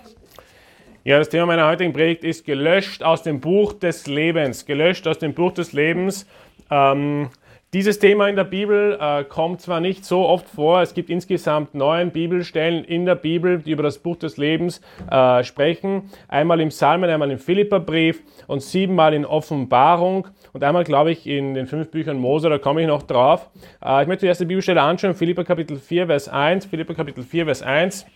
Ja, das Thema meiner heutigen Predigt ist gelöscht aus dem Buch des Lebens. Gelöscht aus dem Buch des Lebens. Dieses Thema in der Bibel kommt zwar nicht so oft vor, es gibt insgesamt 9 Bibelstellen in der Bibel, die über das Buch des Lebens sprechen. Einmal im Psalmen, einmal im Philipperbrief und 7-mal in Offenbarung und einmal, glaube ich, in den 5 Büchern Mose, da komme ich noch drauf. Ich möchte die erste Bibelstelle anschauen, Philipper Kapitel 4, Vers 1. Philipper Kapitel 4, Vers 1.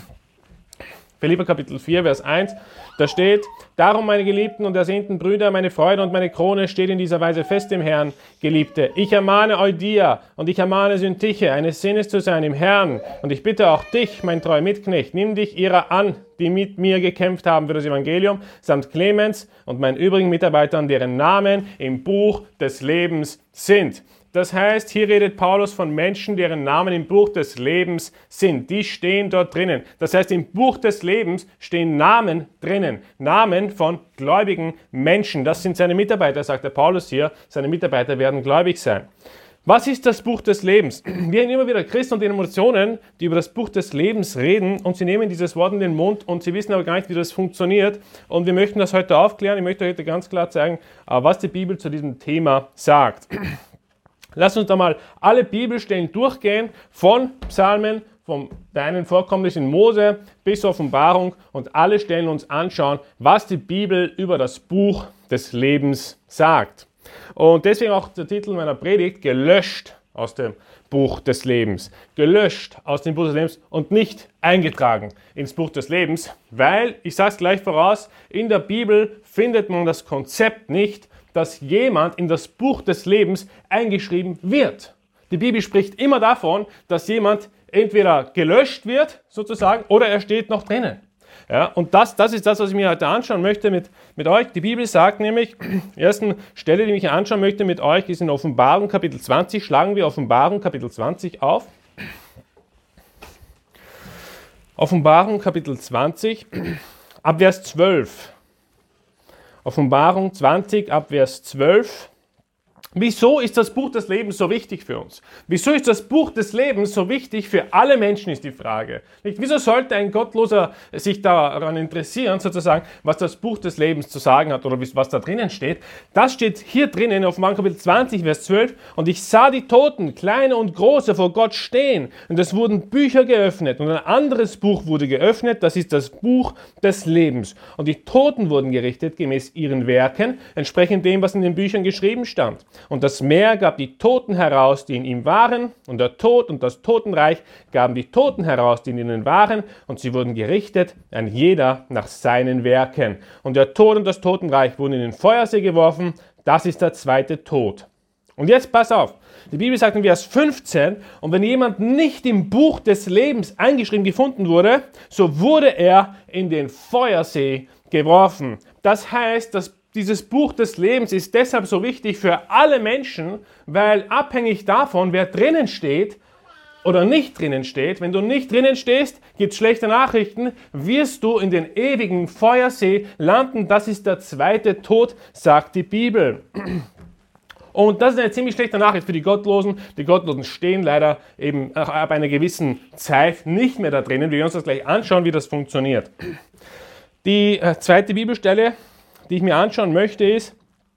Philipper Kapitel 4, Vers 1, da steht: Darum, meine geliebten und ersehnten Brüder, meine Freude und meine Krone steht in dieser Weise fest im Herrn, Geliebte. Ich ermahne Eudia und ich ermahne Syntyche, eines Sinnes zu sein im Herrn. Und ich bitte auch dich, mein treuer Mitknecht, nimm dich ihrer an, die mit mir gekämpft haben für das Evangelium, samt Clemens und meinen übrigen Mitarbeitern, deren Namen im Buch des Lebens sind. Das heißt, hier redet Paulus von Menschen, deren Namen im Buch des Lebens sind. Die stehen dort drinnen. Das heißt, im Buch des Lebens stehen Namen drinnen. Namen von gläubigen Menschen. Das sind seine Mitarbeiter, sagt der Paulus hier. Seine Mitarbeiter werden gläubig sein. Was ist das Buch des Lebens? Wir haben immer wieder Christen und Denominationen, die über das Buch des Lebens reden und sie nehmen dieses Wort in den Mund und sie wissen aber gar nicht, wie das funktioniert. Und wir möchten das heute aufklären. Ich möchte heute ganz klar zeigen, was die Bibel zu diesem Thema sagt. Lass uns da mal alle Bibelstellen durchgehen, von Psalmen, der einen Vorkommnis in Mose bis Offenbarung und alle Stellen uns anschauen, was die Bibel über das Buch des Lebens sagt. Und deswegen auch der Titel meiner Predigt: Gelöscht aus dem Buch des Lebens. Gelöscht aus dem Buch des Lebens und nicht eingetragen ins Buch des Lebens, weil, ich sage es gleich voraus, in der Bibel findet man das Konzept nicht, dass jemand in das Buch des Lebens eingeschrieben wird. Die Bibel spricht immer davon, dass jemand entweder gelöscht wird, sozusagen, oder er steht noch drinnen. Ja, und das ist das, was ich mir heute anschauen möchte mit euch. Die Bibel sagt nämlich, die erste Stelle, die ich mir anschauen möchte mit euch, ist in Offenbarung Kapitel 20. Schlagen wir Offenbarung Kapitel 20 auf. Offenbarung Kapitel 20, ab Vers 12. Offenbarung 20 ab Vers 12. Wieso ist das Buch des Lebens so wichtig für uns? Wieso ist das Buch des Lebens so wichtig für alle Menschen, ist die Frage. Nicht? Wieso sollte ein Gottloser sich daran interessieren, sozusagen, was das Buch des Lebens zu sagen hat oder was da drinnen steht? Das steht hier drinnen in Offenbarung Kapitel 20, Vers 12. Und ich sah die Toten, kleine und große, vor Gott stehen. Und es wurden Bücher geöffnet. Und ein anderes Buch wurde geöffnet, das ist das Buch des Lebens. Und die Toten wurden gerichtet, gemäß ihren Werken, entsprechend dem, was in den Büchern geschrieben stand. Und das Meer gab die Toten heraus, die in ihm waren, und der Tod und das Totenreich gaben die Toten heraus, die in ihnen waren, und sie wurden gerichtet, ein jeder nach seinen Werken. Und der Tod und das Totenreich wurden in den Feuersee geworfen, das ist der zweite Tod. Und jetzt pass auf, die Bibel sagt in Vers 15, und wenn jemand nicht im Buch des Lebens eingeschrieben gefunden wurde, so wurde er in den Feuersee geworfen. Das heißt, dieses Buch des Lebens ist deshalb so wichtig für alle Menschen, weil abhängig davon, wer drinnen steht oder nicht drinnen steht, wenn du nicht drinnen stehst, gibt es schlechte Nachrichten, wirst du in den ewigen Feuersee landen. Das ist der zweite Tod, sagt die Bibel. Und das ist eine ziemlich schlechte Nachricht für die Gottlosen. Die Gottlosen stehen leider eben ab einer gewissen Zeit nicht mehr da drinnen. Wir werden uns das gleich anschauen, wie das funktioniert. Die zweite Bibelstelle, die ich mir anschauen möchte, ist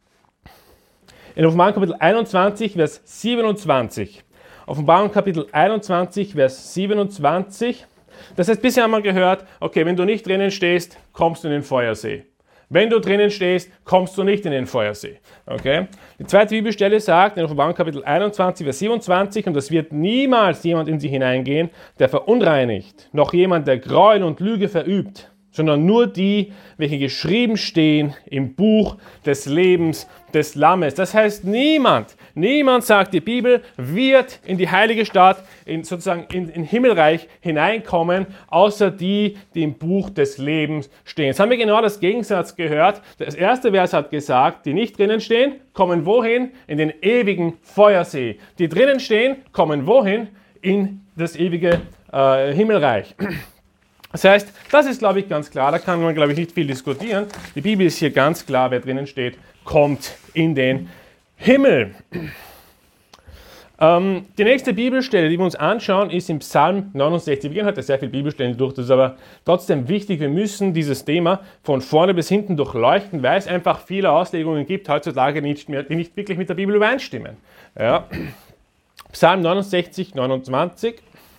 in Offenbarung Kapitel 21, Vers 27. Offenbarung Kapitel 21, Vers 27. Das heißt, bisher haben wir gehört, okay, wenn du nicht drinnen stehst, kommst du in den Feuersee. Wenn du drinnen stehst, kommst du nicht in den Feuersee. Okay? Die zweite Bibelstelle sagt in Offenbarung Kapitel 21, Vers 27, und es wird niemals jemand in sie hineingehen, der verunreinigt, noch jemand, der Gräuel und Lüge verübt, sondern nur die, welche geschrieben stehen im Buch des Lebens des Lammes. Das heißt, niemand, sagt die Bibel, wird in die heilige Stadt, sozusagen in Himmelreich hineinkommen, außer die, die im Buch des Lebens stehen. Jetzt haben wir genau das Gegensatz gehört. Das erste Vers hat gesagt, die nicht drinnen stehen, kommen wohin? In den ewigen Feuersee. Die drinnen stehen, kommen wohin? In das ewige Himmelreich. Das heißt, das ist, glaube ich, ganz klar, da kann man, glaube ich, nicht viel diskutieren. Die Bibel ist hier ganz klar, wer drinnen steht, kommt in den Himmel. Die nächste Bibelstelle, die wir uns anschauen, ist im Psalm 69. Wir gehen heute sehr viele Bibelstellen durch, das ist aber trotzdem wichtig. Wir müssen dieses Thema von vorne bis hinten durchleuchten, weil es einfach viele Auslegungen gibt heutzutage, die nicht wirklich mit der Bibel übereinstimmen. Ja. Psalm 69, 29.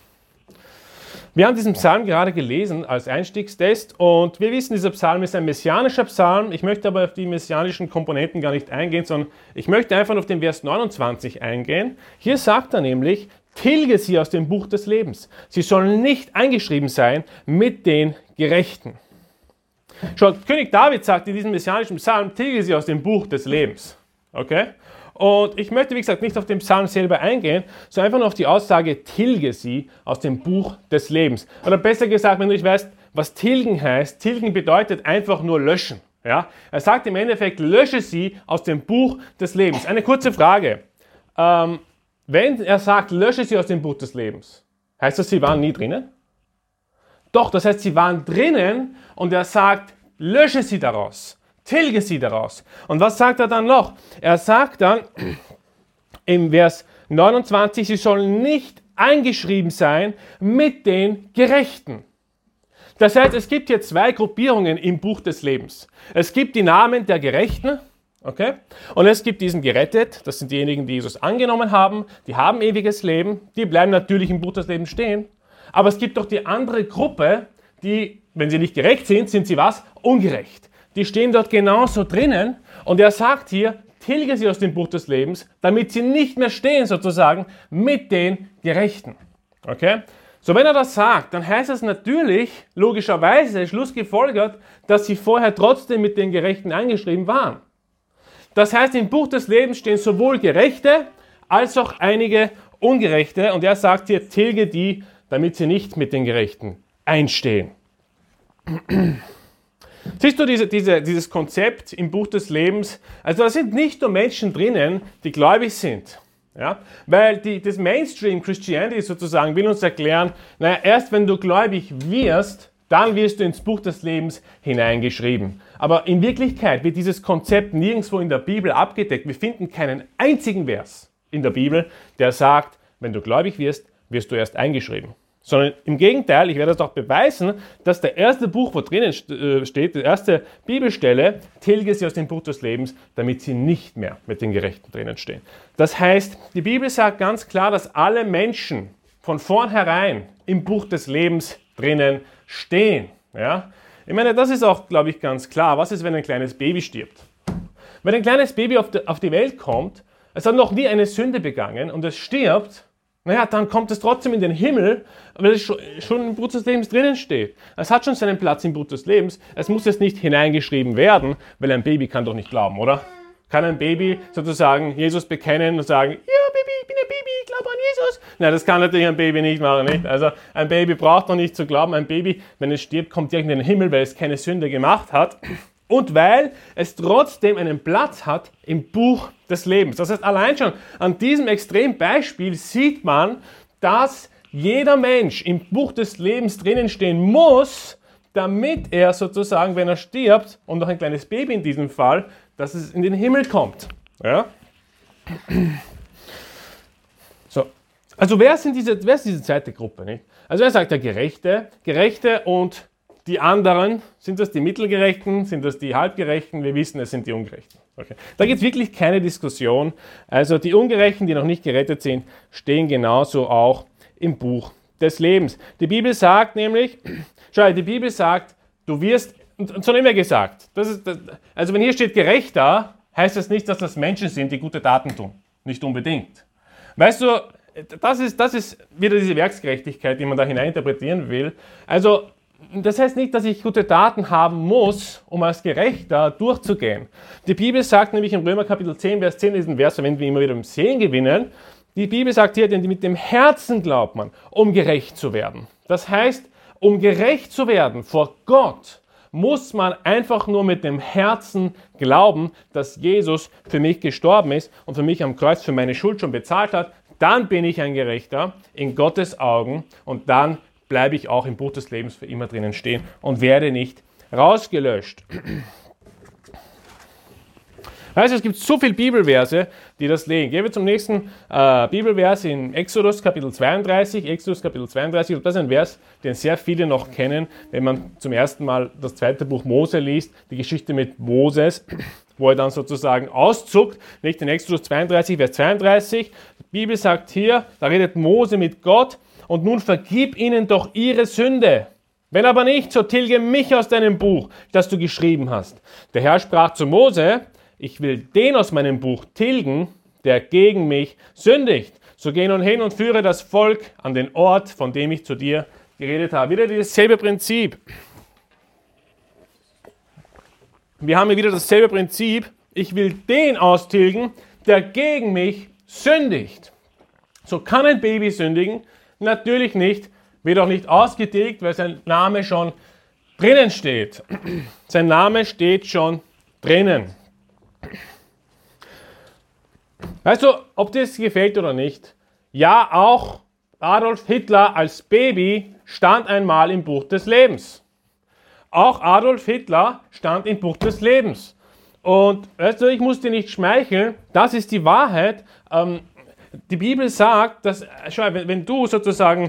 Wir haben diesen Psalm gerade gelesen als Einstiegstest und wir wissen, dieser Psalm ist ein messianischer Psalm. Ich möchte aber auf die messianischen Komponenten gar nicht eingehen, sondern ich möchte einfach auf den Vers 29 eingehen. Hier sagt er nämlich, tilge sie aus dem Buch des Lebens. Sie sollen nicht eingeschrieben sein mit den Gerechten. Schaut, König David sagt in diesem messianischen Psalm, tilge sie aus dem Buch des Lebens. Okay? Und ich möchte, wie gesagt, nicht auf den Psalm selber eingehen, sondern einfach nur auf die Aussage, tilge sie aus dem Buch des Lebens. Oder besser gesagt, wenn du nicht weißt, was tilgen heißt, tilgen bedeutet einfach nur löschen. Ja? Er sagt im Endeffekt, lösche sie aus dem Buch des Lebens. Eine kurze Frage. Wenn er sagt, lösche sie aus dem Buch des Lebens, heißt das, sie waren nie drinnen? Doch, das heißt, sie waren drinnen und er sagt, lösche sie daraus. Tilge sie daraus. Und was sagt er dann noch? Er sagt dann im Vers 29, sie sollen nicht eingeschrieben sein mit den Gerechten. Das heißt, es gibt hier zwei Gruppierungen im Buch des Lebens. Es gibt die Namen der Gerechten, okay? Und es gibt diesen gerettet, das sind diejenigen, die Jesus angenommen haben, die haben ewiges Leben, die bleiben natürlich im Buch des Lebens stehen. Aber es gibt doch die andere Gruppe, die, wenn sie nicht gerecht sind, sind sie was? Ungerecht. Die stehen dort genauso drinnen und er sagt hier, tilge sie aus dem Buch des Lebens, damit sie nicht mehr stehen sozusagen mit den Gerechten. Okay? So, wenn er das sagt, dann heißt es natürlich, logischerweise, schlussgefolgert, dass sie vorher trotzdem mit den Gerechten eingeschrieben waren. Das heißt, im Buch des Lebens stehen sowohl Gerechte als auch einige Ungerechte und er sagt hier, tilge die, damit sie nicht mit den Gerechten einstehen. Siehst du dieses Konzept im Buch des Lebens? Also da sind nicht nur Menschen drinnen, die gläubig sind. Ja? Weil das Mainstream Christianity sozusagen will uns erklären, naja, erst wenn du gläubig wirst, dann wirst du ins Buch des Lebens hineingeschrieben. Aber in Wirklichkeit wird dieses Konzept nirgendwo in der Bibel abgedeckt. Wir finden keinen einzigen Vers in der Bibel, der sagt, wenn du gläubig wirst, wirst du erst eingeschrieben. Sondern im Gegenteil, ich werde das auch beweisen, dass der erste Buch, wo drinnen steht, die erste Bibelstelle, tilge sie aus dem Buch des Lebens, damit sie nicht mehr mit den Gerechten drinnen stehen. Das heißt, die Bibel sagt ganz klar, dass alle Menschen von vornherein im Buch des Lebens drinnen stehen. Ja? Ich meine, das ist auch, glaube ich, ganz klar. Was ist, wenn ein kleines Baby stirbt? Wenn ein kleines Baby auf die Welt kommt, es hat noch nie eine Sünde begangen und es stirbt, naja, dann kommt es trotzdem in den Himmel, weil es schon im Buch des Lebens drinnen steht. Es hat schon seinen Platz im Buch des Lebens. Es muss jetzt nicht hineingeschrieben werden, weil ein Baby kann doch nicht glauben, oder? Kann ein Baby sozusagen Jesus bekennen und sagen, ja Baby, ich bin ein Baby, ich glaube an Jesus? Nein, das kann natürlich ein Baby nicht machen, nicht? Also ein Baby braucht noch nicht zu glauben. Ein Baby, wenn es stirbt, kommt direkt in den Himmel, weil es keine Sünde gemacht hat. Und weil es trotzdem einen Platz hat im Buch des Lebens. Das heißt, allein schon an diesem Extrembeispiel sieht man, dass jeder Mensch im Buch des Lebens drinnen stehen muss, damit er sozusagen, wenn er stirbt, und noch ein kleines Baby in diesem Fall, dass es in den Himmel kommt. Ja? So. Also wer ist diese zweite Gruppe? Nicht? Also er sagt ja Gerechte und die anderen, sind das die Mittelgerechten, sind das die Halbgerechten? Wir wissen, es sind die Ungerechten. Okay. Da gibt es wirklich keine Diskussion. Also die Ungerechten, die noch nicht gerettet sind, stehen genauso auch im Buch des Lebens. Die Bibel sagt nämlich, du wirst, und so haben wir gesagt, also wenn hier steht Gerechter, heißt das nicht, dass das Menschen sind, die gute Taten tun. Nicht unbedingt. Weißt du, das ist wieder diese Werksgerechtigkeit, die man da hineininterpretieren will. Also das heißt nicht, dass ich gute Taten haben muss, um als Gerechter durchzugehen. Die Bibel sagt nämlich im Römer Kapitel 10, Vers 10, diesen Vers verwenden wir immer wieder im Sehen gewinnen. Die Bibel sagt hier, denn mit dem Herzen glaubt man, um gerecht zu werden. Das heißt, um gerecht zu werden vor Gott, muss man einfach nur mit dem Herzen glauben, dass Jesus für mich gestorben ist und für mich am Kreuz für meine Schuld schon bezahlt hat. Dann bin ich ein Gerechter in Gottes Augen und dann bleibe ich auch im Buch des Lebens für immer drinnen stehen und werde nicht rausgelöscht. Also es gibt so viele Bibelverse, die das legen. Gehen wir zum nächsten Bibelvers in Exodus Kapitel 32. Exodus Kapitel 32, das ist ein Vers, den sehr viele noch kennen, wenn man zum ersten Mal das zweite Buch Mose liest, die Geschichte mit Moses, wo er dann sozusagen auszuckt, nicht in Exodus 32, Vers 32. Die Bibel sagt hier, da redet Mose mit Gott, und nun vergib ihnen doch ihre Sünde. Wenn aber nicht, so tilge mich aus deinem Buch, das du geschrieben hast. Der Herr sprach zu Mose, ich will den aus meinem Buch tilgen, der gegen mich sündigt. So geh nun hin und führe das Volk an den Ort, von dem ich zu dir geredet habe. Wieder dasselbe Prinzip. Wir haben hier wieder dasselbe Prinzip. Ich will den austilgen, der gegen mich sündigt. So kann ein Baby sündigen? Natürlich nicht. Wird auch nicht ausgetilgt, weil sein Name schon drinnen steht. Sein Name steht schon drinnen. Weißt du, ob dir das gefällt oder nicht? Ja, auch Adolf Hitler als Baby stand einmal im Buch des Lebens. Auch Adolf Hitler stand im Buch des Lebens. Und weißt du, ich muss dir nicht schmeicheln, das ist die Wahrheit. Die Bibel sagt, dass, schau, wenn du sozusagen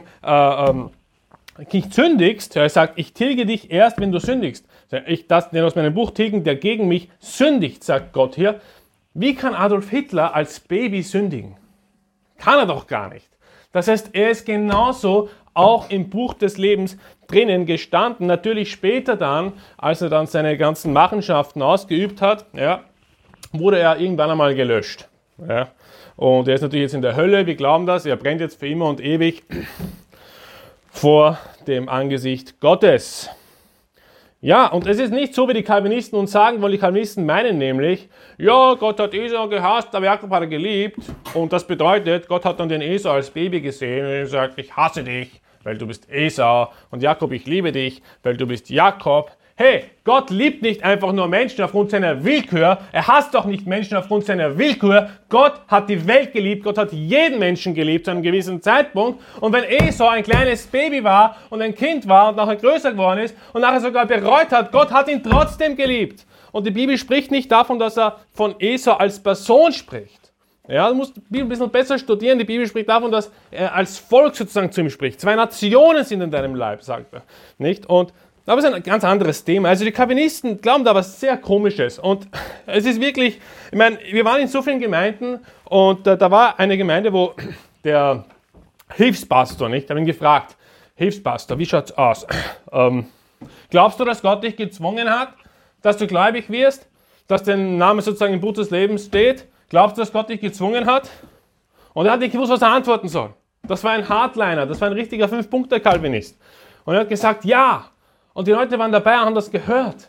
nicht sündigst, er sagt, ich tilge dich erst, wenn du sündigst. Ich das den aus meinem Buch tilgen, der gegen mich sündigt, sagt Gott hier. Wie kann Adolf Hitler als Baby sündigen? Kann er doch gar nicht. Das heißt, er ist genauso auch im Buch des Lebens drinnen gestanden. Natürlich später dann, als er dann seine ganzen Machenschaften ausgeübt hat, ja, wurde er irgendwann einmal gelöscht. Ja. Und er ist natürlich jetzt in der Hölle, wir glauben das, er brennt jetzt für immer und ewig vor dem Angesicht Gottes. Ja, und es ist nicht so, wie die Calvinisten uns sagen wollen. Die Calvinisten meinen nämlich, ja, Gott hat Esau gehasst, aber Jakob hat er geliebt. Und das bedeutet, Gott hat dann den Esau als Baby gesehen und er sagt, ich hasse dich, weil du bist Esau. Und Jakob, ich liebe dich, weil du bist Jakob. Hey, Gott liebt nicht einfach nur Menschen aufgrund seiner Willkür. Er hasst doch nicht Menschen aufgrund seiner Willkür. Gott hat die Welt geliebt. Gott hat jeden Menschen geliebt zu einem gewissen Zeitpunkt. Und wenn Esau ein kleines Baby war und ein Kind war und nachher größer geworden ist und nachher sogar bereut hat, Gott hat ihn trotzdem geliebt. Und die Bibel spricht nicht davon, dass er von Esau als Person spricht. Ja, du musst die Bibel ein bisschen besser studieren. Die Bibel spricht davon, dass er als Volk sozusagen zu ihm spricht. 2 Nationen sind in deinem Leib, sagt er. Nicht? Und aber es ist ein ganz anderes Thema. Also die Calvinisten glauben da was sehr Komisches. Und es ist wirklich, ich meine, wir waren in so vielen Gemeinden und da war eine Gemeinde, wo der Hilfspastor, nicht, ich habe ihn gefragt, Hilfspastor, wie schaut's aus? Glaubst du, dass Gott dich gezwungen hat, dass du gläubig wirst, dass dein Name sozusagen im Buch des Lebens steht? Glaubst du, dass Gott dich gezwungen hat? Und er hat nicht gewusst, was er antworten soll. Das war ein Hardliner, das war ein richtiger 5-Punkte-Calvinist. Und er hat gesagt, ja. Und die Leute waren dabei und haben das gehört.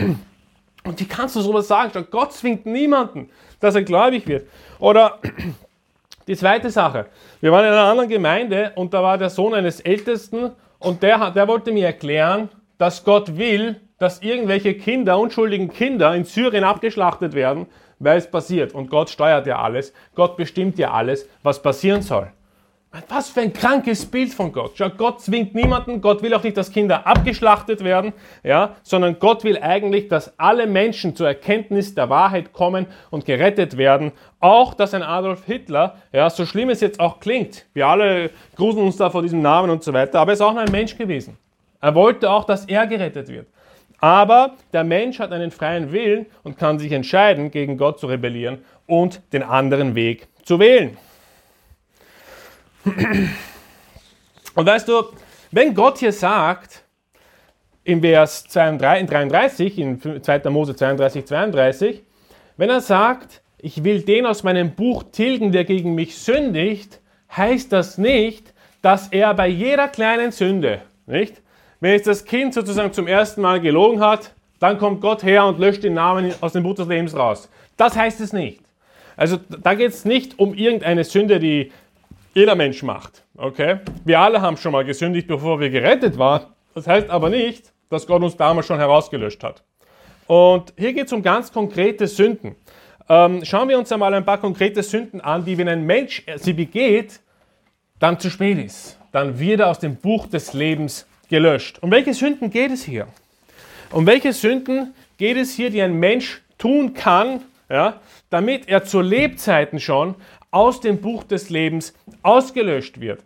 Und wie kannst du sowas sagen? Gott zwingt niemanden, dass er gläubig wird. Oder die zweite Sache. Wir waren in einer anderen Gemeinde und da war der Sohn eines Ältesten und der wollte mir erklären, dass Gott will, dass irgendwelche Kinder, unschuldigen Kinder in Syrien abgeschlachtet werden, weil es passiert. Und Gott steuert ja alles. Gott bestimmt ja alles, was passieren soll. Was für ein krankes Bild von Gott. Schau, Gott zwingt niemanden, Gott will auch nicht, dass Kinder abgeschlachtet werden, ja, sondern Gott will eigentlich, dass alle Menschen zur Erkenntnis der Wahrheit kommen und gerettet werden. Auch, dass ein Adolf Hitler, ja, so schlimm es jetzt auch klingt, wir alle gruseln uns da vor diesem Namen und so weiter, aber er ist auch nur ein Mensch gewesen. Er wollte auch, dass er gerettet wird. Aber der Mensch hat einen freien Willen und kann sich entscheiden, gegen Gott zu rebellieren und den anderen Weg zu wählen. Und weißt du, wenn Gott hier sagt, in Vers 33, in 2. Mose 32, 32, wenn er sagt, ich will den aus meinem Buch tilgen, der gegen mich sündigt, heißt das nicht, dass er bei jeder kleinen Sünde, nicht? Wenn jetzt das Kind sozusagen zum ersten Mal gelogen hat, dann kommt Gott her und löscht den Namen aus dem Buch des Lebens raus. Das heißt es nicht. Also da geht es nicht um irgendeine Sünde, die jeder Mensch macht. Okay? Wir alle haben schon mal gesündigt, bevor wir gerettet waren. Das heißt aber nicht, dass Gott uns damals schon herausgelöscht hat. Und hier geht es um ganz konkrete Sünden. Schauen wir uns einmal ein paar konkrete Sünden an, die, wenn ein Mensch sie begeht, dann zu spät ist. Dann wird er aus dem Buch des Lebens gelöscht. Um welche Sünden geht es hier? Um welche Sünden geht es hier, die ein Mensch tun kann, ja, damit er zu Lebzeiten schon aus dem Buch des Lebens ausgelöscht wird.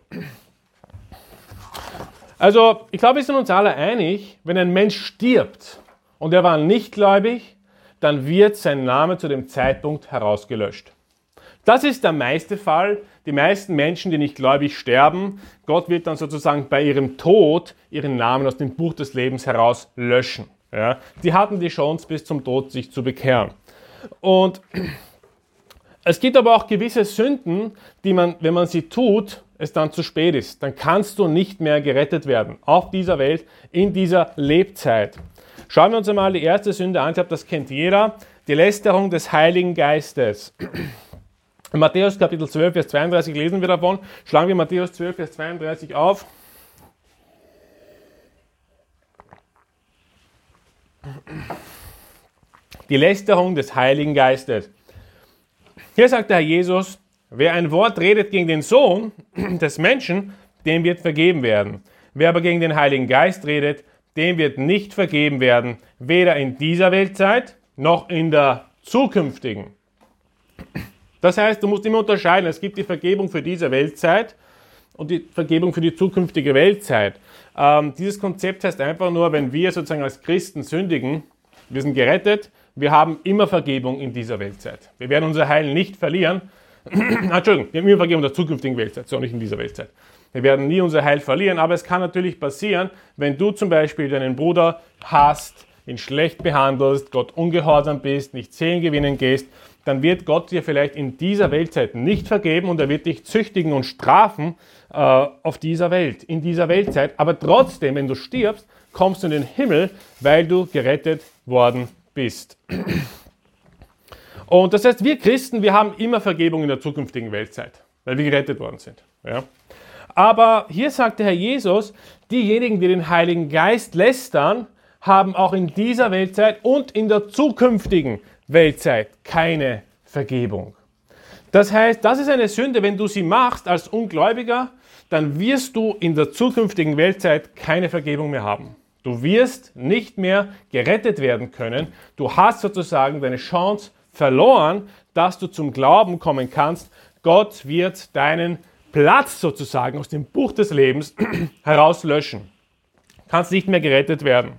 Also, ich glaube, wir sind uns alle einig, wenn ein Mensch stirbt und er war nicht gläubig, dann wird sein Name zu dem Zeitpunkt herausgelöscht. Das ist der meiste Fall. Die meisten Menschen, die nicht gläubig sterben, Gott wird dann sozusagen bei ihrem Tod ihren Namen aus dem Buch des Lebens herauslöschen. Ja? Die hatten die Chance, bis zum Tod sich zu bekehren. Und es gibt aber auch gewisse Sünden, die man, wenn man sie tut, es dann zu spät ist. Dann kannst du nicht mehr gerettet werden. Auf dieser Welt, in dieser Lebzeit. Schauen wir uns einmal die erste Sünde an. Ich glaube, das kennt jeder. Die Lästerung des Heiligen Geistes. In Matthäus Kapitel 12, Vers 32 lesen wir davon. Schlagen wir Matthäus 12, Vers 32 auf. Die Lästerung des Heiligen Geistes. Hier sagt der Herr Jesus, wer ein Wort redet gegen den Sohn des Menschen, dem wird vergeben werden. Wer aber gegen den Heiligen Geist redet, dem wird nicht vergeben werden, weder in dieser Weltzeit noch in der zukünftigen. Das heißt, du musst immer unterscheiden, es gibt die Vergebung für diese Weltzeit und die Vergebung für die zukünftige Weltzeit. Dieses Konzept heißt einfach nur, wenn wir sozusagen als Christen sündigen, wir sind gerettet, wir haben immer Vergebung in dieser Weltzeit. Wir werden unser Heil nicht verlieren. Entschuldigung, wir haben immer Vergebung in der zukünftigen Weltzeit, so nicht in dieser Weltzeit. Wir werden nie unser Heil verlieren, aber es kann natürlich passieren, wenn du zum Beispiel deinen Bruder hasst, ihn schlecht behandelst, Gott ungehorsam bist, nicht Seelen gewinnen gehst, dann wird Gott dir vielleicht in dieser Weltzeit nicht vergeben und er wird dich züchtigen und strafen auf dieser Welt, in dieser Weltzeit. Aber trotzdem, wenn du stirbst, kommst du in den Himmel, weil du gerettet worden bist. Und das heißt, wir Christen, wir haben immer Vergebung in der zukünftigen Weltzeit, weil wir gerettet worden sind. Ja? Aber hier sagt der Herr Jesus, diejenigen, die den Heiligen Geist lästern, haben auch in dieser Weltzeit und in der zukünftigen Weltzeit keine Vergebung. Das heißt, das ist eine Sünde, wenn du sie machst als Ungläubiger, dann wirst du in der zukünftigen Weltzeit keine Vergebung mehr haben. Du wirst nicht mehr gerettet werden können. Du hast sozusagen deine Chance verloren, dass du zum Glauben kommen kannst. Gott wird deinen Platz sozusagen aus dem Buch des Lebens herauslöschen. Du kannst nicht mehr gerettet werden.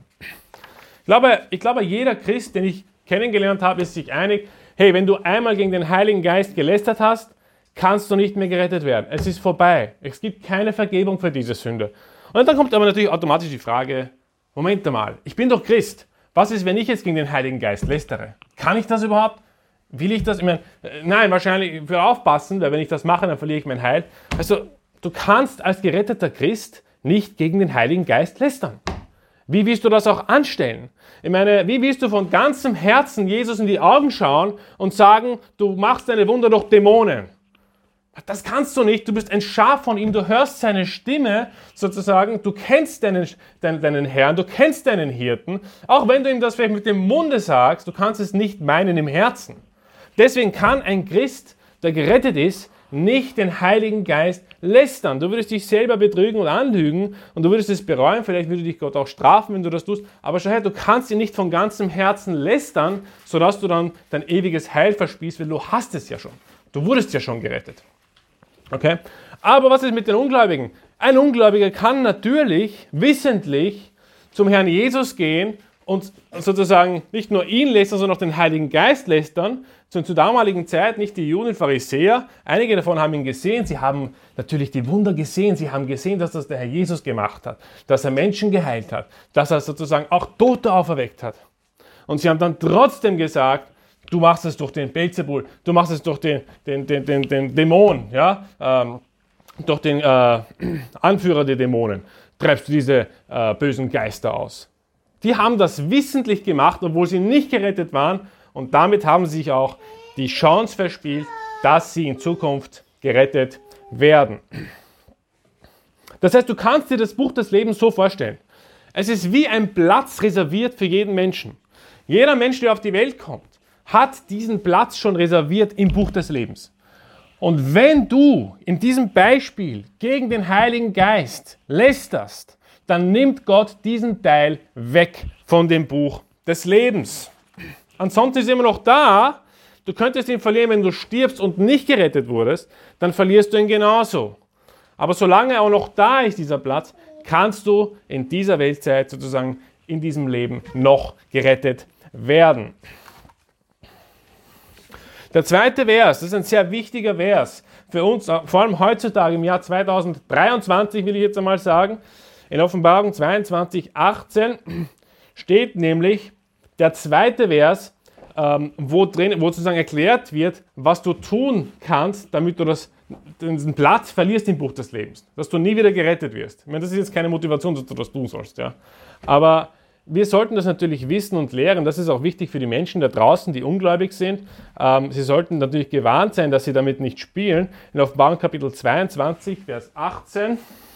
Ich glaube, jeder Christ, den ich kennengelernt habe, ist sich einig, hey, wenn du einmal gegen den Heiligen Geist gelästert hast, kannst du nicht mehr gerettet werden. Es ist vorbei. Es gibt keine Vergebung für diese Sünde. Und dann kommt aber natürlich automatisch die Frage, Moment mal, ich bin doch Christ. Was ist, wenn ich jetzt gegen den Heiligen Geist lästere? Kann ich das überhaupt? Will ich das? Ich meine, nein, wahrscheinlich für aufpassen, weil wenn ich das mache, dann verliere ich mein Heil. Also, du kannst als geretteter Christ nicht gegen den Heiligen Geist lästern. Wie willst du das auch anstellen? Ich meine, wie willst du von ganzem Herzen Jesus in die Augen schauen und sagen, du machst deine Wunder durch Dämonen? Das kannst du nicht, du bist ein Schaf von ihm, du hörst seine Stimme sozusagen, du kennst deinen Herrn, du kennst deinen Hirten, auch wenn du ihm das vielleicht mit dem Munde sagst, du kannst es nicht meinen im Herzen. Deswegen kann ein Christ, der gerettet ist, nicht den Heiligen Geist lästern. Du würdest dich selber betrügen und anlügen und du würdest es bereuen, vielleicht würde dich Gott auch strafen, wenn du das tust, aber schau her, du kannst ihn nicht von ganzem Herzen lästern, sodass du dann dein ewiges Heil verspielst, weil du hast es ja schon. Du wurdest ja schon gerettet. Okay? Aber was ist mit den Ungläubigen? Ein Ungläubiger kann natürlich wissentlich zum Herrn Jesus gehen und sozusagen nicht nur ihn lästern, sondern auch den Heiligen Geist lästern. Zur damaligen Zeit nicht die Juden, Pharisäer. Einige davon haben ihn gesehen. Sie haben natürlich die Wunder gesehen. Sie haben gesehen, dass das der Herr Jesus gemacht hat, dass er Menschen geheilt hat, dass er sozusagen auch Tote auferweckt hat. Und sie haben dann trotzdem gesagt, du machst es durch den Beelzebul, du machst es durch den Dämon, ja? Durch den Anführer der Dämonen treibst du diese bösen Geister aus. Die haben das wissentlich gemacht, obwohl sie nicht gerettet waren und damit haben sie sich auch die Chance verspielt, dass sie in Zukunft gerettet werden. Das heißt, du kannst dir das Buch des Lebens so vorstellen. Es ist wie ein Platz reserviert für jeden Menschen. Jeder Mensch, der auf die Welt kommt, hat diesen Platz schon reserviert im Buch des Lebens. Und wenn du in diesem Beispiel gegen den Heiligen Geist lästerst, dann nimmt Gott diesen Teil weg von dem Buch des Lebens. Ansonsten ist immer noch da, Du könntest ihn verlieren, wenn du stirbst und nicht gerettet wurdest, dann verlierst du ihn genauso. Aber solange auch noch da ist, dieser Platz, kannst du in dieser Weltzeit sozusagen in diesem Leben noch gerettet werden. Der zweite Vers, das ist ein sehr wichtiger Vers für uns, vor allem heutzutage im Jahr 2023, will ich jetzt einmal sagen. In Offenbarung 22, 18 steht nämlich der zweite Vers, wo sozusagen erklärt wird, was du tun kannst, damit du diesen Platz verlierst im Buch des Lebens, dass du nie wieder gerettet wirst. Ich meine, das ist jetzt keine Motivation, dass du das tun sollst, ja. Aber wir sollten das natürlich wissen und lehren. Das ist auch wichtig für die Menschen da draußen, die ungläubig sind. Sie sollten natürlich gewarnt sein, dass sie damit nicht spielen. In Offenbarung Kapitel 22, Vers 18.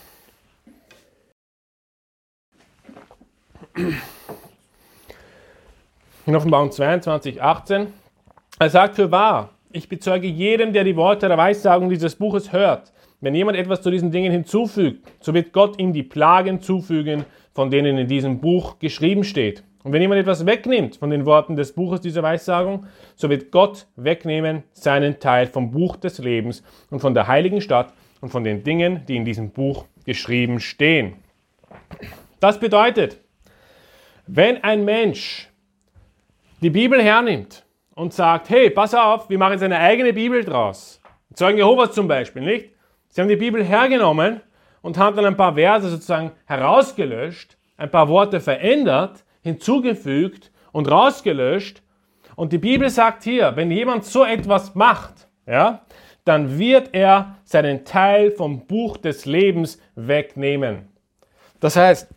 In Offenbarung 22, 18. Er sagt, für wahr, ich bezeuge jedem, der die Worte der Weissagung dieses Buches hört. Wenn jemand etwas zu diesen Dingen hinzufügt, so wird Gott ihm die Plagen zufügen, von denen in diesem Buch geschrieben steht. Und wenn jemand etwas wegnimmt von den Worten des Buches dieser Weissagung, so wird Gott wegnehmen seinen Teil vom Buch des Lebens und von der heiligen Stadt und von den Dingen, die in diesem Buch geschrieben stehen. Das bedeutet, wenn ein Mensch die Bibel hernimmt und sagt, hey, pass auf, wir machen jetzt eine eigene Bibel draus. Zeugen Jehovas zum Beispiel, nicht? Sie haben die Bibel hergenommen und haben dann ein paar Verse sozusagen herausgelöscht, ein paar Worte verändert, hinzugefügt und rausgelöscht. Und die Bibel sagt hier, wenn jemand so etwas macht, ja, dann wird er seinen Teil vom Buch des Lebens wegnehmen. Das heißt,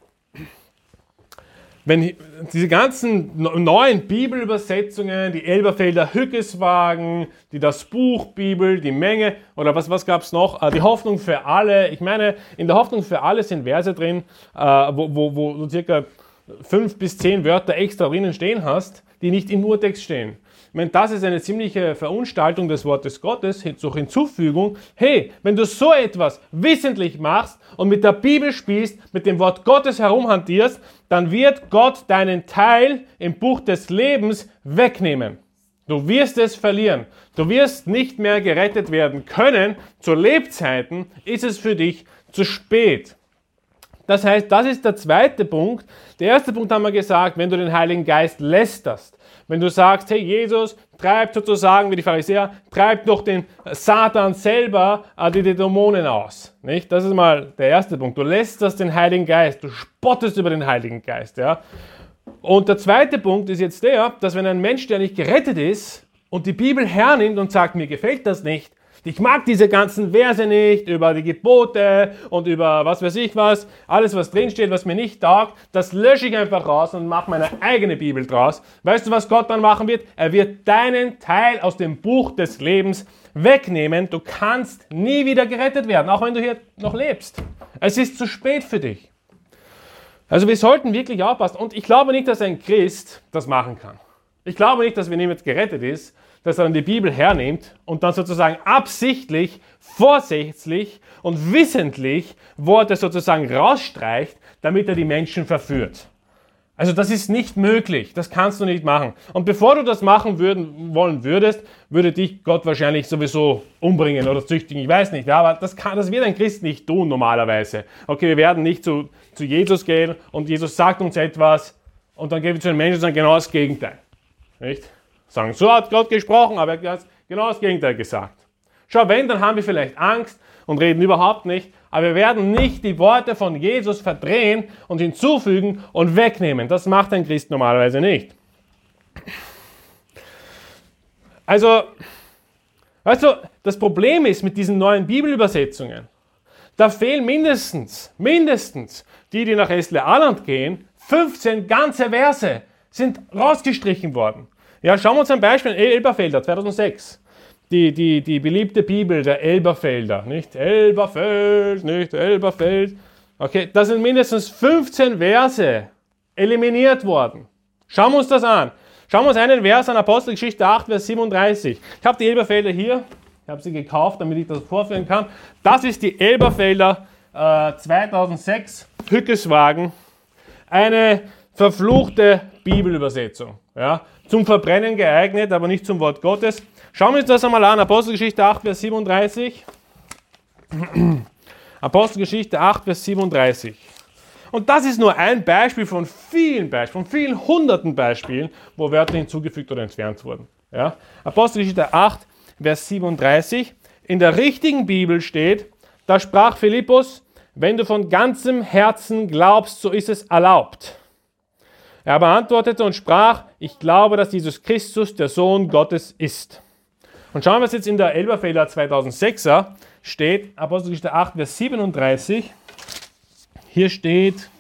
wenn diese ganzen neuen Bibelübersetzungen, die Elberfelder Hückeswagen, die Das Buch Bibel, die Menge, oder was gab es noch? Die Hoffnung für alle. Ich meine, in der Hoffnung für alle sind Verse drin, wo du circa 5 bis 10 Wörter extra drinnen stehen hast, die nicht im Urtext stehen. Ich meine, das ist eine ziemliche Verunstaltung des Wortes Gottes zur Hinzufügung. Hey, wenn du so etwas wissentlich machst und mit der Bibel spielst, mit dem Wort Gottes herumhantierst, dann wird Gott deinen Teil im Buch des Lebens wegnehmen. Du wirst es verlieren. Du wirst nicht mehr gerettet werden können. Zu Lebzeiten ist es für dich zu spät. Das heißt, das ist der zweite Punkt. Der erste Punkt haben wir gesagt, wenn du den Heiligen Geist lästerst. Wenn du sagst, hey, Jesus treibt sozusagen, wie die Pharisäer, treibt doch den Satan selber die Dämonen aus. Nicht? Das ist mal der erste Punkt. Du lästerst den Heiligen Geist, du spottest über den Heiligen Geist. Ja? Und der zweite Punkt ist jetzt der, dass wenn ein Mensch, der nicht gerettet ist und die Bibel hernimmt und sagt, mir gefällt das nicht, ich mag diese ganzen Verse nicht, über die Gebote und über was weiß ich was, alles was drinsteht, was mir nicht taugt, das lösche ich einfach raus und mache meine eigene Bibel draus. Weißt du, was Gott dann machen wird? Er wird deinen Teil aus dem Buch des Lebens wegnehmen. Du kannst nie wieder gerettet werden, auch wenn du hier noch lebst. Es ist zu spät für dich. Also wir sollten wirklich aufpassen. Und ich glaube nicht, dass ein Christ das machen kann. Ich glaube nicht, dass wenn jemand gerettet ist, dass er dann die Bibel hernimmt und dann sozusagen absichtlich, vorsätzlich und wissentlich Worte sozusagen rausstreicht, damit er die Menschen verführt. Also das ist nicht möglich, das kannst du nicht machen. Und bevor du das machen wollen würdest, würde dich Gott wahrscheinlich sowieso umbringen oder züchtigen, ich weiß nicht. Ja, aber das wird ein Christ nicht tun normalerweise. Okay, wir werden nicht zu Jesus gehen und Jesus sagt uns etwas und dann gehen wir zu den Menschen und sagen genau das Gegenteil. Nicht? Sagen, so hat Gott gesprochen, aber er hat genau das Gegenteil gesagt. Schau, wenn, dann haben wir vielleicht Angst und reden überhaupt nicht, aber wir werden nicht die Worte von Jesus verdrehen und hinzufügen und wegnehmen. Das macht ein Christ normalerweise nicht. Also, weißt du, das Problem ist mit diesen neuen Bibelübersetzungen, da fehlen mindestens, die nach Esle-Aland gehen, 15 ganze Verse sind rausgestrichen worden. Ja, schauen wir uns ein Beispiel an Elberfelder 2006. Die beliebte Bibel der Elberfelder. Nicht Elberfeld, nicht Elberfeld. Okay, da sind mindestens 15 Verse eliminiert worden. Schauen wir uns das an. Schauen wir uns einen Vers an, Apostelgeschichte 8, Vers 37. Ich habe die Elberfelder hier. Ich habe sie gekauft, damit ich das vorführen kann. Das ist die Elberfelder 2006 Hückeswagen. Eine verfluchte Bibelübersetzung. Ja? Zum Verbrennen geeignet, aber nicht zum Wort Gottes. Schauen wir uns das einmal an. Apostelgeschichte 8, Vers 37. Apostelgeschichte 8, Vers 37. Und das ist nur ein Beispiel von vielen hunderten Beispielen, wo Wörter hinzugefügt oder entfernt wurden. Ja? Apostelgeschichte 8, Vers 37. In der richtigen Bibel steht, da sprach Philippus, wenn du von ganzem Herzen glaubst, so ist es erlaubt. Er aber antwortete und sprach, ich glaube, dass Jesus Christus der Sohn Gottes ist. Und schauen wir, was jetzt in der Elberfelder 2006er steht, Apostelgeschichte 8, Vers 37. Hier steht,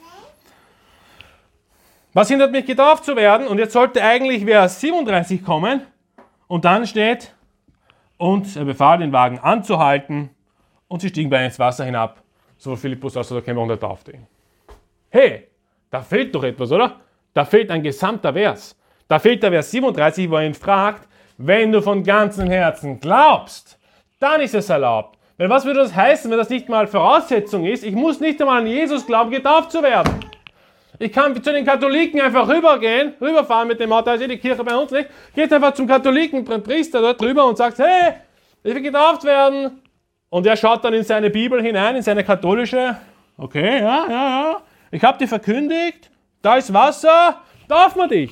was hindert mich getauft zu werden? Und jetzt sollte eigentlich Vers 37 kommen. Und dann steht, und er befahl den Wagen anzuhalten und sie stiegen beide ins Wasser hinab. So Philippus aus der Kämmerung und taufte ihn. Hey, da fehlt doch etwas, oder? Da fehlt ein gesamter Vers. Da fehlt der Vers 37, wo er ihn fragt, wenn du von ganzem Herzen glaubst, dann ist es erlaubt. Weil was würde das heißen, wenn das nicht mal Voraussetzung ist? Ich muss nicht einmal an Jesus glauben, getauft zu werden. Ich kann zu den Katholiken einfach rüberfahren mit dem Auto, da ist die Kirche bei uns nicht. Geht einfach zum Katholiken, Priester dort drüber und sagt, hey, ich will getauft werden. Und er schaut dann in seine Bibel hinein, in seine katholische, okay, ja. Ich habe dir verkündigt, da ist Wasser, tauft man dich.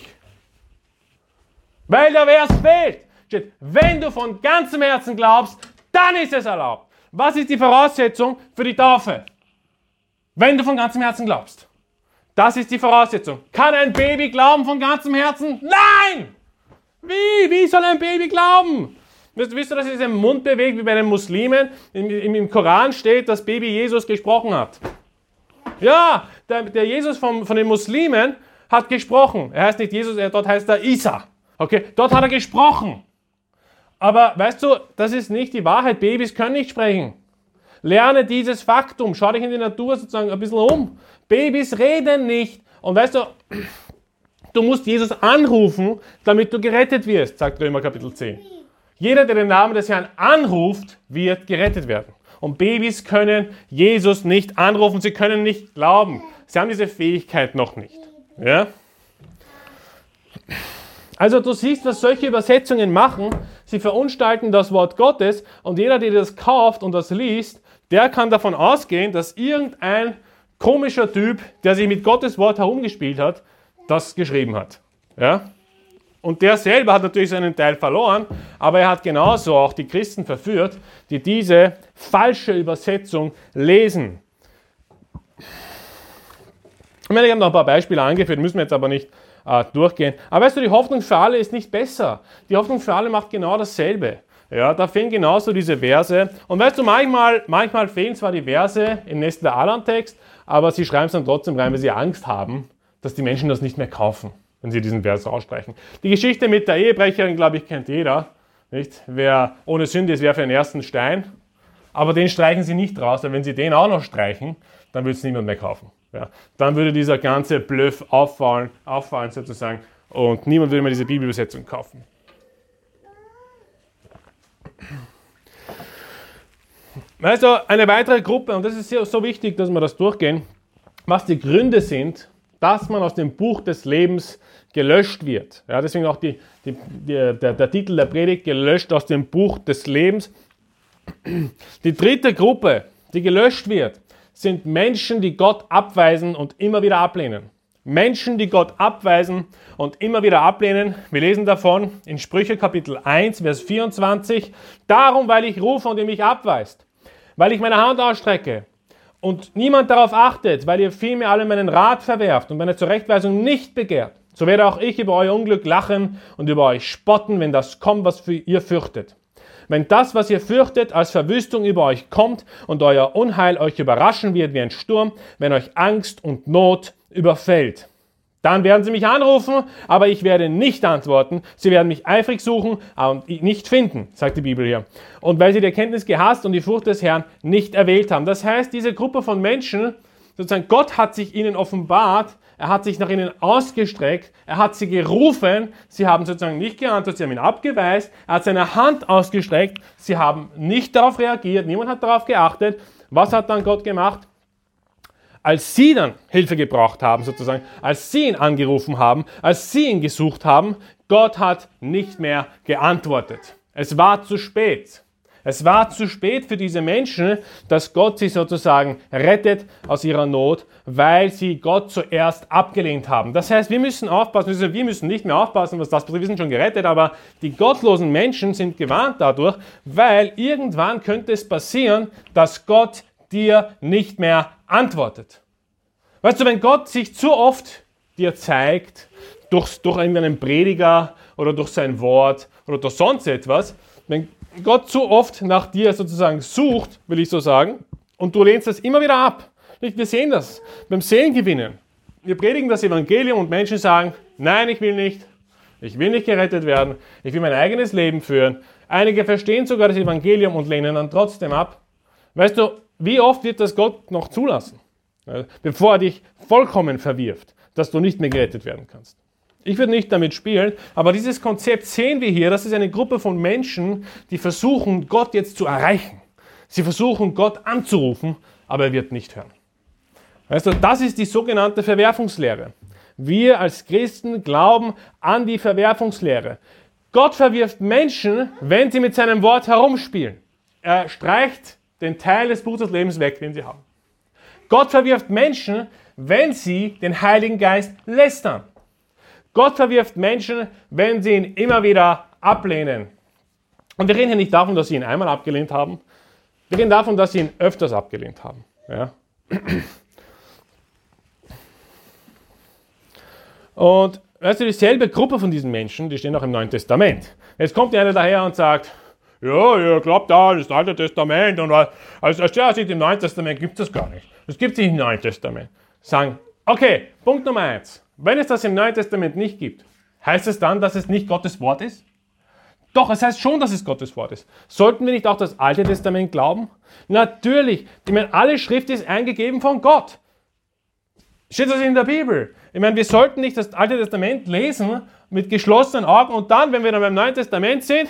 Weil der Vers fehlt. Steht, wenn du von ganzem Herzen glaubst, dann ist es erlaubt. Was ist die Voraussetzung für die Taufe? Wenn du von ganzem Herzen glaubst. Das ist die Voraussetzung. Kann ein Baby glauben von ganzem Herzen? Nein! Wie soll ein Baby glauben? Wisst ihr, dass es den Mund bewegt, wie bei den Muslimen? Im Koran steht, dass Baby Jesus gesprochen hat. Ja, der Jesus von den Muslimen hat gesprochen. Er heißt nicht Jesus, dort heißt er Isa. Okay, dort hat er gesprochen. Aber weißt du, das ist nicht die Wahrheit. Babys können nicht sprechen. Lerne dieses Faktum. Schau dich in die Natur sozusagen ein bisschen um. Babys reden nicht. Und weißt du, du musst Jesus anrufen, damit du gerettet wirst, sagt Römer Kapitel 10. Jeder, der den Namen des Herrn anruft, wird gerettet werden. Und Babys können Jesus nicht anrufen, sie können nicht glauben. Sie haben diese Fähigkeit noch nicht. Ja? Also du siehst, was solche Übersetzungen machen. Sie verunstalten das Wort Gottes und jeder, der das kauft und das liest, der kann davon ausgehen, dass irgendein komischer Typ, der sich mit Gottes Wort herumgespielt hat, das geschrieben hat. Ja? Und der selber hat natürlich seinen Teil verloren, aber er hat genauso auch die Christen verführt, die diese falsche Übersetzung lesen. Ich meine, ich habe noch ein paar Beispiele angeführt, müssen wir jetzt aber nicht durchgehen. Aber weißt du, die Hoffnung für alle ist nicht besser. Die Hoffnung für alle macht genau dasselbe. Ja, da fehlen genauso diese Verse. Und weißt du, manchmal fehlen zwar die Verse im Nestler Alan-Text, aber sie schreiben es dann trotzdem rein, weil sie Angst haben, dass die Menschen das nicht mehr kaufen, wenn sie diesen Vers rausstreichen. Die Geschichte mit der Ehebrecherin, glaube ich, kennt jeder. Nicht? Wer ohne Sünde ist, werfe den ersten Stein. Aber den streichen sie nicht raus, weil wenn sie den auch noch streichen, dann würde es niemand mehr kaufen. Ja, dann würde dieser ganze Bluff auffallen sozusagen und niemand würde mehr diese Bibelübersetzung kaufen. Weißt du, eine weitere Gruppe, und das ist so wichtig, dass wir das durchgehen, was die Gründe sind, dass man aus dem Buch des Lebens gelöscht wird. Ja, deswegen auch der Titel der Predigt, gelöscht aus dem Buch des Lebens. Die dritte Gruppe, die gelöscht wird, sind Menschen, die Gott abweisen und immer wieder ablehnen. Menschen, die Gott abweisen und immer wieder ablehnen. Wir lesen davon in Sprüche Kapitel 1, Vers 24. Darum, weil ich rufe und ihr mich abweist, weil ich meine Hand ausstrecke und niemand darauf achtet, weil ihr vielmehr alle meinen Rat verwerft und meine Zurechtweisung nicht begehrt, so werde auch ich über euer Unglück lachen und über euch spotten, wenn das kommt, was ihr fürchtet. Wenn das, was ihr fürchtet, als Verwüstung über euch kommt und euer Unheil euch überraschen wird wie ein Sturm, wenn euch Angst und Not überfällt. Dann werden sie mich anrufen, aber ich werde nicht antworten. Sie werden mich eifrig suchen und nicht finden, sagt die Bibel hier. Und weil sie die Erkenntnis gehasst und die Furcht des Herrn nicht erwählt haben. Das heißt, diese Gruppe von Menschen, sozusagen Gott hat sich ihnen offenbart, er hat sich nach ihnen ausgestreckt, er hat sie gerufen, sie haben sozusagen nicht geantwortet, sie haben ihn abgeweist, er hat seine Hand ausgestreckt, sie haben nicht darauf reagiert, niemand hat darauf geachtet. Was hat dann Gott gemacht? als sie dann Hilfe gebraucht haben, sozusagen, als sie ihn angerufen haben, als sie ihn gesucht haben, Gott hat nicht mehr geantwortet. Es war zu spät. Es war zu spät für diese Menschen, dass Gott sie sozusagen rettet aus ihrer Not, weil sie Gott zuerst abgelehnt haben. Das heißt, wir müssen aufpassen, wir müssen nicht mehr aufpassen, was das betrifft, wir sind schon gerettet, aber die gottlosen Menschen sind gewarnt dadurch, weil irgendwann könnte es passieren, dass Gott dir nicht mehr antwortet. Weißt du, wenn Gott sich zu oft dir zeigt, durch irgendeinen Prediger oder durch sein Wort oder durch sonst etwas, wenn Gott zu oft nach dir sozusagen sucht, will ich so sagen, und du lehnst das immer wieder ab. Wir sehen das beim Seelengewinnen. Wir predigen das Evangelium und Menschen sagen, nein, ich will nicht gerettet werden, ich will mein eigenes Leben führen. Einige verstehen sogar das Evangelium und lehnen dann trotzdem ab. Weißt du, wie oft wird das Gott noch zulassen, bevor er dich vollkommen verwirft, dass du nicht mehr gerettet werden kannst? Ich würde nicht damit spielen, aber dieses Konzept sehen wir hier, das ist eine Gruppe von Menschen, die versuchen, Gott jetzt zu erreichen. Sie versuchen, Gott anzurufen, aber er wird nicht hören. Weißt du, das ist die sogenannte Verwerfungslehre. Wir als Christen glauben an die Verwerfungslehre. Gott verwirft Menschen, wenn sie mit seinem Wort herumspielen. Er streicht den Teil des Buches des Lebens weg, den sie haben. Gott verwirft Menschen, wenn sie den Heiligen Geist lästern. Gott verwirft Menschen, wenn sie ihn immer wieder ablehnen. Und wir reden hier nicht davon, dass sie ihn einmal abgelehnt haben. Wir reden davon, dass sie ihn öfters abgelehnt haben. Ja? Und weißt du, dieselbe Gruppe von diesen Menschen, die stehen auch im Neuen Testament. Jetzt kommt einer daher und sagt, ja, ihr glaubt da, das Alte Testament. Und als der sieht, im Neuen Testament gibt es das gar nicht. Das gibt es nicht im Neuen Testament. Sagen, okay, Punkt Nummer 1. Wenn es das im Neuen Testament nicht gibt, heißt es dann, dass es nicht Gottes Wort ist? Doch, es heißt schon, dass es Gottes Wort ist. Sollten wir nicht auch das Alte Testament glauben? Natürlich. Ich meine, alle Schrift ist eingegeben von Gott. Steht das in der Bibel? Ich meine, wir sollten nicht das Alte Testament lesen mit geschlossenen Augen und dann, wenn wir dann beim Neuen Testament sind,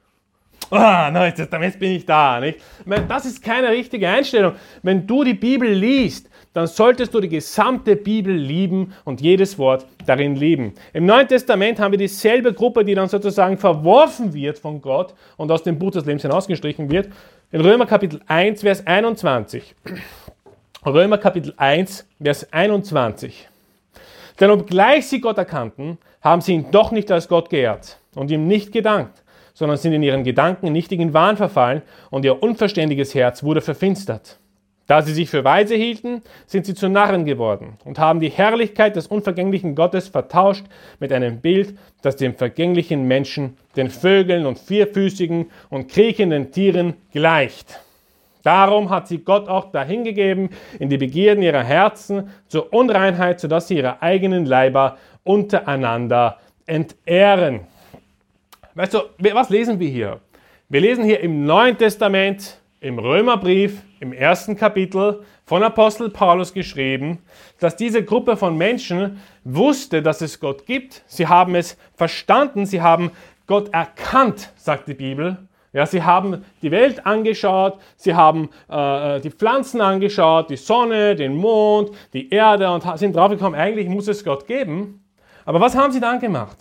Neues Testament bin ich da. Nicht? Ich meine, das ist keine richtige Einstellung. Wenn du die Bibel liest, dann solltest du die gesamte Bibel lieben und jedes Wort darin lieben. Im Neuen Testament haben wir dieselbe Gruppe, die dann sozusagen verworfen wird von Gott und aus dem Buch des Lebens hinausgestrichen wird. In Römer Kapitel 1, Vers 21. Römer Kapitel 1, Vers 21. Denn obgleich sie Gott erkannten, haben sie ihn doch nicht als Gott geehrt und ihm nicht gedankt, sondern sind in ihren Gedanken nichtig in Wahn verfallen und ihr unverständiges Herz wurde verfinstert. Da sie sich für weise hielten, sind sie zu Narren geworden und haben die Herrlichkeit des unvergänglichen Gottes vertauscht mit einem Bild, das dem vergänglichen Menschen, den Vögeln und vierfüßigen und kriechenden Tieren gleicht. Darum hat sie Gott auch dahingegeben in die Begierden ihrer Herzen zur Unreinheit, sodass sie ihre eigenen Leiber untereinander entehren. Weißt du, was lesen wir hier? Wir lesen hier im Neuen Testament, im Römerbrief, im 1. Kapitel von Apostel Paulus geschrieben, dass diese Gruppe von Menschen wusste, dass es Gott gibt. Sie haben es verstanden, sie haben Gott erkannt, sagt die Bibel. Ja, sie haben die Welt angeschaut, sie haben die Pflanzen angeschaut, die Sonne, den Mond, die Erde und sind draufgekommen, eigentlich muss es Gott geben. Aber was haben sie dann gemacht?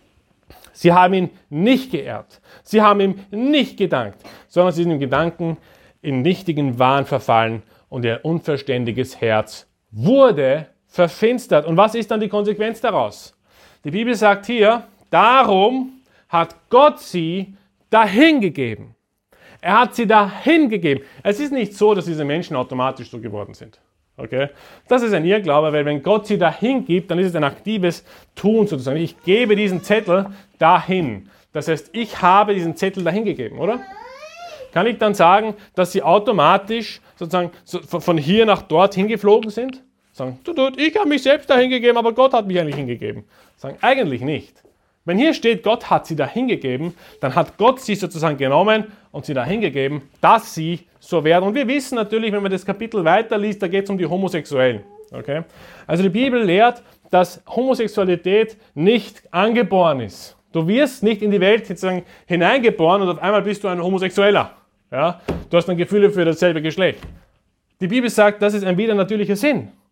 Sie haben ihn nicht geehrt, sie haben ihm nicht gedankt, sondern sie sind im Gedanken in nichtigen Wahn verfallen und ihr unverständiges Herz wurde verfinstert. Und was ist dann die Konsequenz daraus? Die Bibel sagt hier, darum hat Gott sie dahingegeben. Er hat sie dahingegeben. Es ist nicht so, dass diese Menschen automatisch so geworden sind. Okay? Das ist ein Irrglaube, weil wenn Gott sie dahin gibt, dann ist es ein aktives Tun sozusagen. Ich gebe diesen Zettel dahin. Das heißt, ich habe diesen Zettel dahin gegeben, oder? Kann ich dann sagen, dass sie automatisch sozusagen von hier nach dort hingeflogen sind? Sagen, ich habe mich selbst dahin gegeben, aber Gott hat mich eigentlich hingegeben. Sagen, eigentlich nicht. Wenn hier steht, Gott hat sie dahin gegeben, dann hat Gott sie sozusagen genommen und sie dahin gegeben, dass sie so werden. Und wir wissen natürlich, wenn man das Kapitel weiterliest, da geht es um die Homosexuellen. Okay? Also die Bibel lehrt, dass Homosexualität nicht angeboren ist. Du wirst nicht in die Welt sozusagen hineingeboren und auf einmal bist du ein Homosexueller. Ja? Du hast dann Gefühle für dasselbe Geschlecht. Die Bibel sagt, das ist ein widernatürlicher Sinn.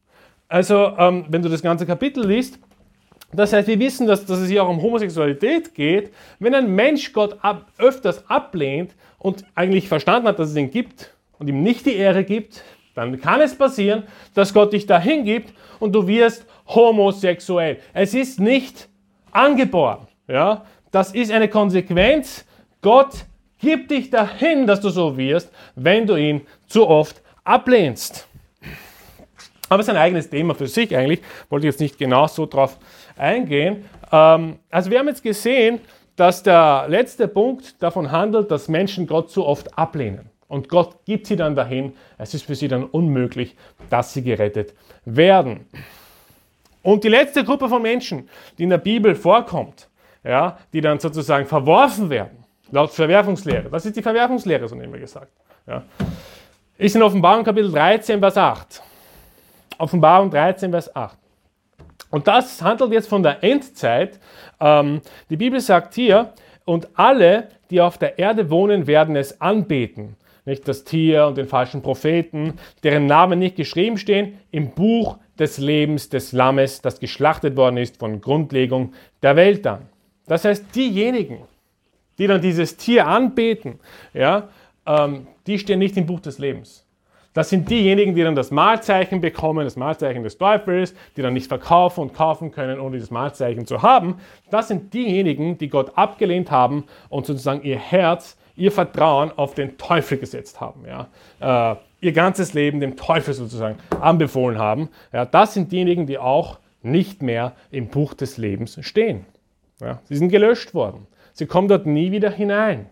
Also, wenn du das ganze Kapitel liest, das heißt, wir wissen, dass es hier auch um Homosexualität geht. Wenn ein Mensch Gott öfters ablehnt und eigentlich verstanden hat, dass es ihn gibt und ihm nicht die Ehre gibt, dann kann es passieren, dass Gott dich dahin gibt und du wirst homosexuell. Es ist nicht angeboren. Ja? Das ist eine Konsequenz. Gott gibt dich dahin, dass du so wirst, wenn du ihn zu oft ablehnst. Aber es ist ein eigenes Thema für sich eigentlich. Wollte ich jetzt nicht genau so drauf eingehen. Also wir haben jetzt gesehen, dass der letzte Punkt davon handelt, dass Menschen Gott zu oft ablehnen. Und Gott gibt sie dann dahin. Es ist für sie dann unmöglich, dass sie gerettet werden. Und die letzte Gruppe von Menschen, die in der Bibel vorkommt, ja, die dann sozusagen verworfen werden, laut Verwerfungslehre. Das ist die Verwerfungslehre, so nehmen wir gesagt. Ja. Ist in Offenbarung Kapitel 13, Vers 8. Offenbarung 13, Vers 8. Und das handelt jetzt von der Endzeit. Die Bibel sagt hier, und alle, die auf der Erde wohnen, werden es anbeten. Nicht das Tier und den falschen Propheten, deren Namen nicht geschrieben stehen, im Buch des Lebens des Lammes, das geschlachtet worden ist von Grundlegung der Welt an. Das heißt, diejenigen, die dann dieses Tier anbeten, ja, die stehen nicht im Buch des Lebens. Das sind diejenigen, die dann das Mahlzeichen bekommen, das Mahlzeichen des Teufels, die dann nicht verkaufen und kaufen können, ohne dieses Mahlzeichen zu haben. Das sind diejenigen, die Gott abgelehnt haben und sozusagen ihr Herz, ihr Vertrauen auf den Teufel gesetzt haben. Ja. Ihr ganzes Leben dem Teufel sozusagen anbefohlen haben. Ja, das sind diejenigen, die auch nicht mehr im Buch des Lebens stehen. Ja, sie sind gelöscht worden. Sie kommen dort nie wieder hinein.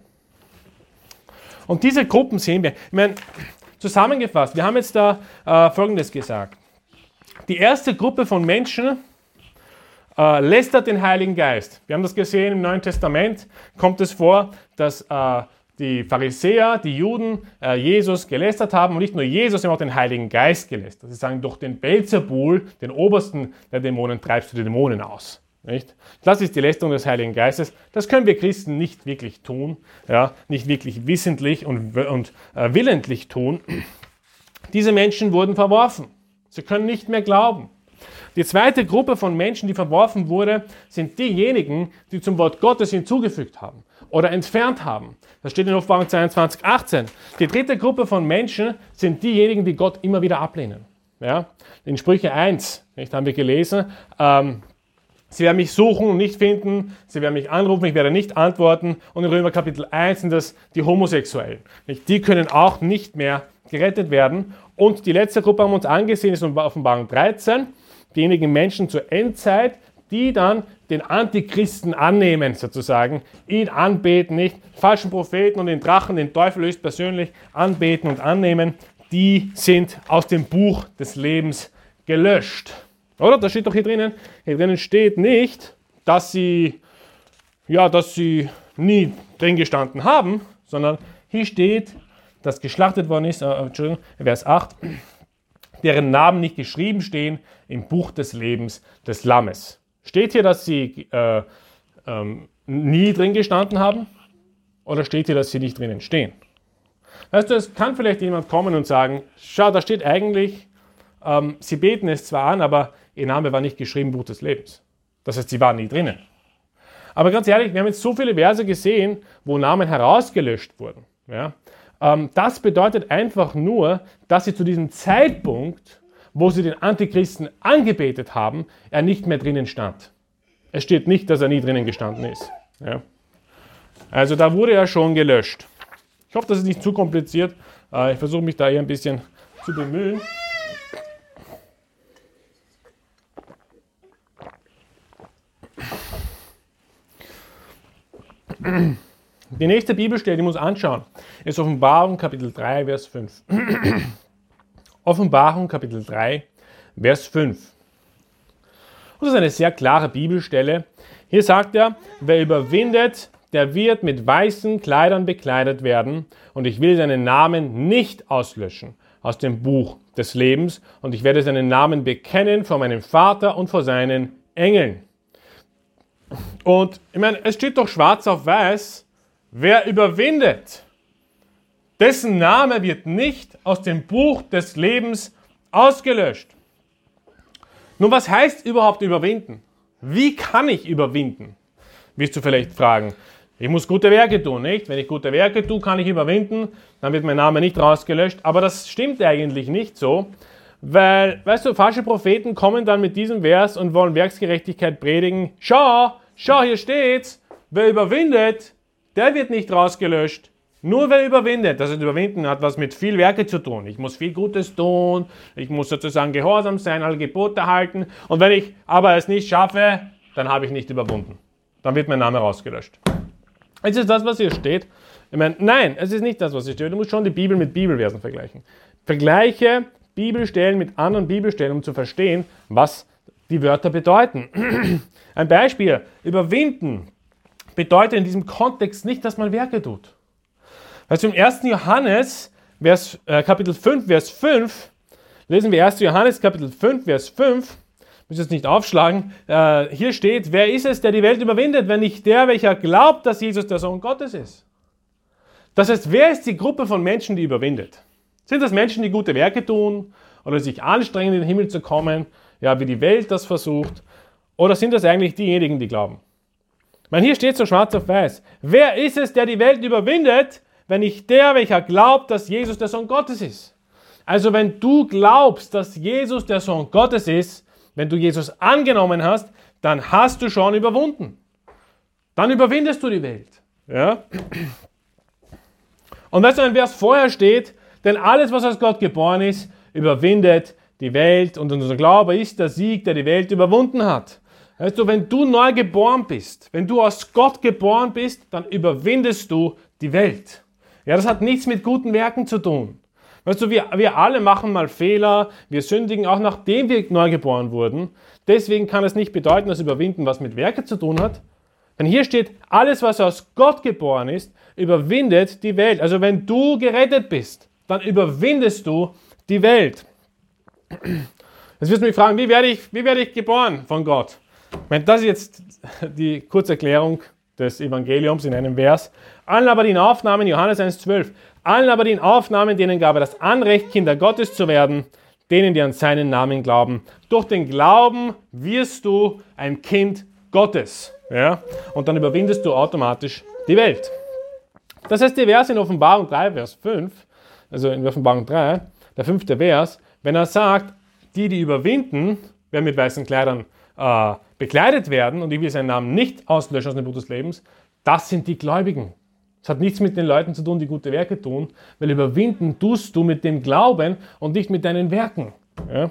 Und diese Gruppen sehen wir. Ich meine, zusammengefasst, wir haben jetzt da Folgendes gesagt. Die erste Gruppe von Menschen lästert den Heiligen Geist. Wir haben das gesehen im Neuen Testament, kommt es vor, dass die Pharisäer, die Juden, Jesus gelästert haben und nicht nur Jesus, sondern auch den Heiligen Geist gelästert. Sie sagen, durch den Belzebul, den Obersten der Dämonen, treibst du die Dämonen aus. Nicht? Das ist die Lästerung des Heiligen Geistes. Das können wir Christen nicht wirklich tun, ja, nicht wirklich wissentlich und willentlich tun. Diese Menschen wurden verworfen. Sie können nicht mehr glauben. Die zweite Gruppe von Menschen, die verworfen wurde, sind diejenigen, die zum Wort Gottes hinzugefügt haben oder entfernt haben. Das steht in Offenbarung 22, 18. Die dritte Gruppe von Menschen sind diejenigen, die Gott immer wieder ablehnen. Ja? In Sprüche 1, nicht, haben wir gelesen, sie werden mich suchen und nicht finden, sie werden mich anrufen, ich werde nicht antworten. Und in Römer Kapitel 1 sind das die Homosexuellen. Nicht? Die können auch nicht mehr gerettet werden. Und die letzte Gruppe haben wir uns angesehen, ist in Offenbarung 13. Diejenigen Menschen zur Endzeit, die dann den Antichristen annehmen, sozusagen, ihn anbeten, nicht falschen Propheten und den Drachen, den Teufel höchstpersönlich anbeten und annehmen, die sind aus dem Buch des Lebens gelöscht. Oder? Das steht doch hier drinnen. Hier drinnen steht nicht, dass sie nie drin gestanden haben, sondern hier steht, dass geschlachtet worden ist, Vers 8, deren Namen nicht geschrieben stehen im Buch des Lebens des Lammes. Steht hier, dass sie nie drin gestanden haben? Oder steht hier, dass sie nicht drinnen stehen? Weißt du, es kann vielleicht jemand kommen und sagen, schau, da steht eigentlich, sie beten es zwar an, aber ihr Name war nicht geschrieben im Buch des Lebens. Das heißt, sie waren nie drinnen. Aber ganz ehrlich, wir haben jetzt so viele Verse gesehen, wo Namen herausgelöscht wurden. Ja? Das bedeutet einfach nur, dass sie zu diesem Zeitpunkt, wo sie den Antichristen angebetet haben, er nicht mehr drinnen stand. Es steht nicht, dass er nie drinnen gestanden ist. Ja? Also da wurde er schon gelöscht. Ich hoffe, das ist nicht zu kompliziert. Ich versuche mich da eher ein bisschen zu bemühen. Die nächste Bibelstelle, die wir uns anschauen, ist Offenbarung Kapitel 3, Vers 5. Offenbarung Kapitel 3, Vers 5. Und das ist eine sehr klare Bibelstelle. Hier sagt er, wer überwindet, der wird mit weißen Kleidern bekleidet werden und ich will seinen Namen nicht auslöschen aus dem Buch des Lebens und ich werde seinen Namen bekennen vor meinem Vater und vor seinen Engeln. Und ich meine, es steht doch schwarz auf weiß, wer überwindet, dessen Name wird nicht aus dem Buch des Lebens ausgelöscht. Nun, was heißt überhaupt überwinden? Wie kann ich überwinden? Wirst du vielleicht fragen. Ich muss gute Werke tun, nicht? Wenn ich gute Werke tue, kann ich überwinden, dann wird mein Name nicht rausgelöscht. Aber das stimmt eigentlich nicht so, weil, weißt du, falsche Propheten kommen dann mit diesem Vers und wollen Werksgerechtigkeit predigen. Schau, hier steht's, wer überwindet, der wird nicht rausgelöscht. Nur wer überwindet. Das Überwinden hat was mit viel Werke zu tun. Ich muss viel Gutes tun, ich muss sozusagen gehorsam sein, alle Gebote halten. Und wenn ich aber es nicht schaffe, dann habe ich nicht überwunden. Dann wird mein Name rausgelöscht. Ist es das, was hier steht? Ich meine, nein, es ist nicht das, was hier steht. Du musst schon die Bibel mit Bibelversen vergleichen. Vergleiche Bibelstellen mit anderen Bibelstellen, um zu verstehen, was die Wörter bedeuten. Ein Beispiel. Überwinden bedeutet in diesem Kontext nicht, dass man Werke tut. Also im 1. Johannes, Kapitel 5, Vers 5, lesen wir 1. Johannes, Kapitel 5, Vers 5, ich muss jetzt nicht aufschlagen, hier steht, wer ist es, der die Welt überwindet, wenn nicht der, welcher glaubt, dass Jesus der Sohn Gottes ist? Das heißt, wer ist die Gruppe von Menschen, die überwindet? Sind das Menschen, die gute Werke tun oder sich anstrengen, in den Himmel zu kommen, ja, wie die Welt das versucht? Oder sind das eigentlich diejenigen, die glauben? Ich meine, hier steht so schwarz auf weiß, wer ist es, der die Welt überwindet, wenn nicht der, welcher glaubt, dass Jesus der Sohn Gottes ist. Also wenn du glaubst, dass Jesus der Sohn Gottes ist, wenn du Jesus angenommen hast, dann hast du schon überwunden. Dann überwindest du die Welt. Ja? Und weißt du, ein Vers vorher steht, denn alles, was aus Gott geboren ist, überwindet die Welt und unser Glaube ist der Sieg, der die Welt überwunden hat. Weißt du, wenn du neu geboren bist, wenn du aus Gott geboren bist, dann überwindest du die Welt. Ja, das hat nichts mit guten Werken zu tun. Weißt du, wir alle machen mal Fehler, wir sündigen auch nachdem wir neu geboren wurden. Deswegen kann es nicht bedeuten, dass Überwinden was mit Werke zu tun hat. Denn hier steht, alles, was aus Gott geboren ist, überwindet die Welt. Also wenn du gerettet bist, dann überwindest du die Welt. Jetzt wirst du mich fragen, wie werde ich geboren von Gott? Ich meine, das ist jetzt die Kurzerklärung des Evangeliums in einem Vers. Allen aber, die ihn aufnahmen, Johannes 1,12, allen aber, die ihn aufnahmen, denen gab er das Anrecht, Kinder Gottes zu werden, denen, die an seinen Namen glauben. Durch den Glauben wirst du ein Kind Gottes. Ja? Und dann überwindest du automatisch die Welt. Das heißt, der Vers in Offenbarung 3, Vers 5, also in Offenbarung 3, der 5. Vers, wenn er sagt, die überwinden, werden mit weißen Kleidern bekleidet werden und ich will seinen Namen nicht auslöschen aus dem Buch des Lebens, das sind die Gläubigen. Das hat nichts mit den Leuten zu tun, die gute Werke tun, weil überwinden tust du mit dem Glauben und nicht mit deinen Werken. Ja?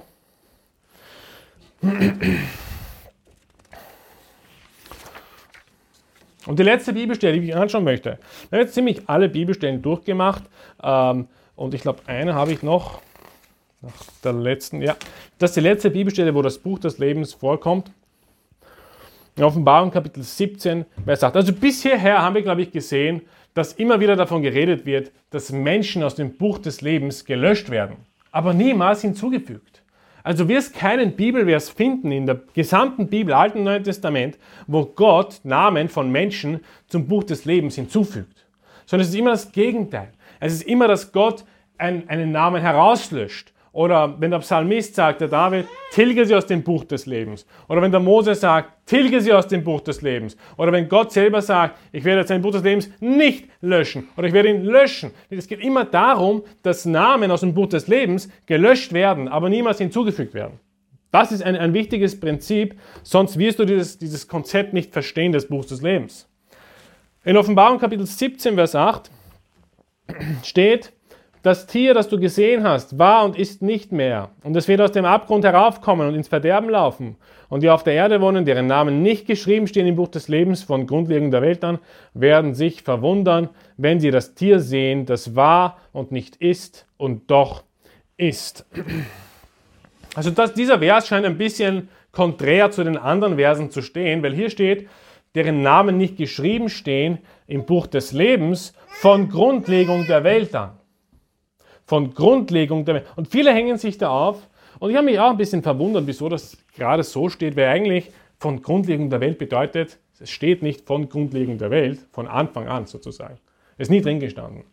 Und die letzte Bibelstelle, die ich anschauen möchte. Wir haben jetzt ziemlich alle Bibelstellen durchgemacht und ich glaube, eine habe ich noch. Nach der letzten, ja. Das ist die letzte Bibelstelle, wo das Buch des Lebens vorkommt. In Offenbarung Kapitel 17, wer sagt, also bis hierher haben wir, glaube ich, gesehen, dass immer wieder davon geredet wird, dass Menschen aus dem Buch des Lebens gelöscht werden, aber niemals hinzugefügt. Also du wirst keinen Bibelvers finden in der gesamten Bibel, Alten und Neuen Testament, wo Gott Namen von Menschen zum Buch des Lebens hinzufügt. Sondern es ist immer das Gegenteil. Es ist immer, dass Gott einen Namen herauslöscht. Oder wenn der Psalmist sagt, der David, tilge sie aus dem Buch des Lebens. Oder wenn der Mose sagt, tilge sie aus dem Buch des Lebens. Oder wenn Gott selber sagt, ich werde sein Buch des Lebens nicht löschen. Oder ich werde ihn löschen. Es geht immer darum, dass Namen aus dem Buch des Lebens gelöscht werden, aber niemals hinzugefügt werden. Das ist ein wichtiges Prinzip, sonst wirst du dieses Konzept nicht verstehen des Buchs des Lebens. In Offenbarung Kapitel 17, Vers 8 steht, das Tier, das du gesehen hast, war und ist nicht mehr. Und es wird aus dem Abgrund heraufkommen und ins Verderben laufen. Und die auf der Erde wohnen, deren Namen nicht geschrieben stehen im Buch des Lebens von Grundlegung der Welt an, werden sich verwundern, wenn sie das Tier sehen, das war und nicht ist und doch ist. Also dieser Vers scheint ein bisschen konträr zu den anderen Versen zu stehen, weil hier steht, deren Namen nicht geschrieben stehen im Buch des Lebens von Grundlegung der Welt an. Von Grundlegung der Welt. Und viele hängen sich da auf. Und ich habe mich auch ein bisschen verwundert, wieso das gerade so steht, weil eigentlich von Grundlegung der Welt bedeutet, es steht nicht von Grundlegung der Welt, von Anfang an sozusagen. Es ist nie drin gestanden.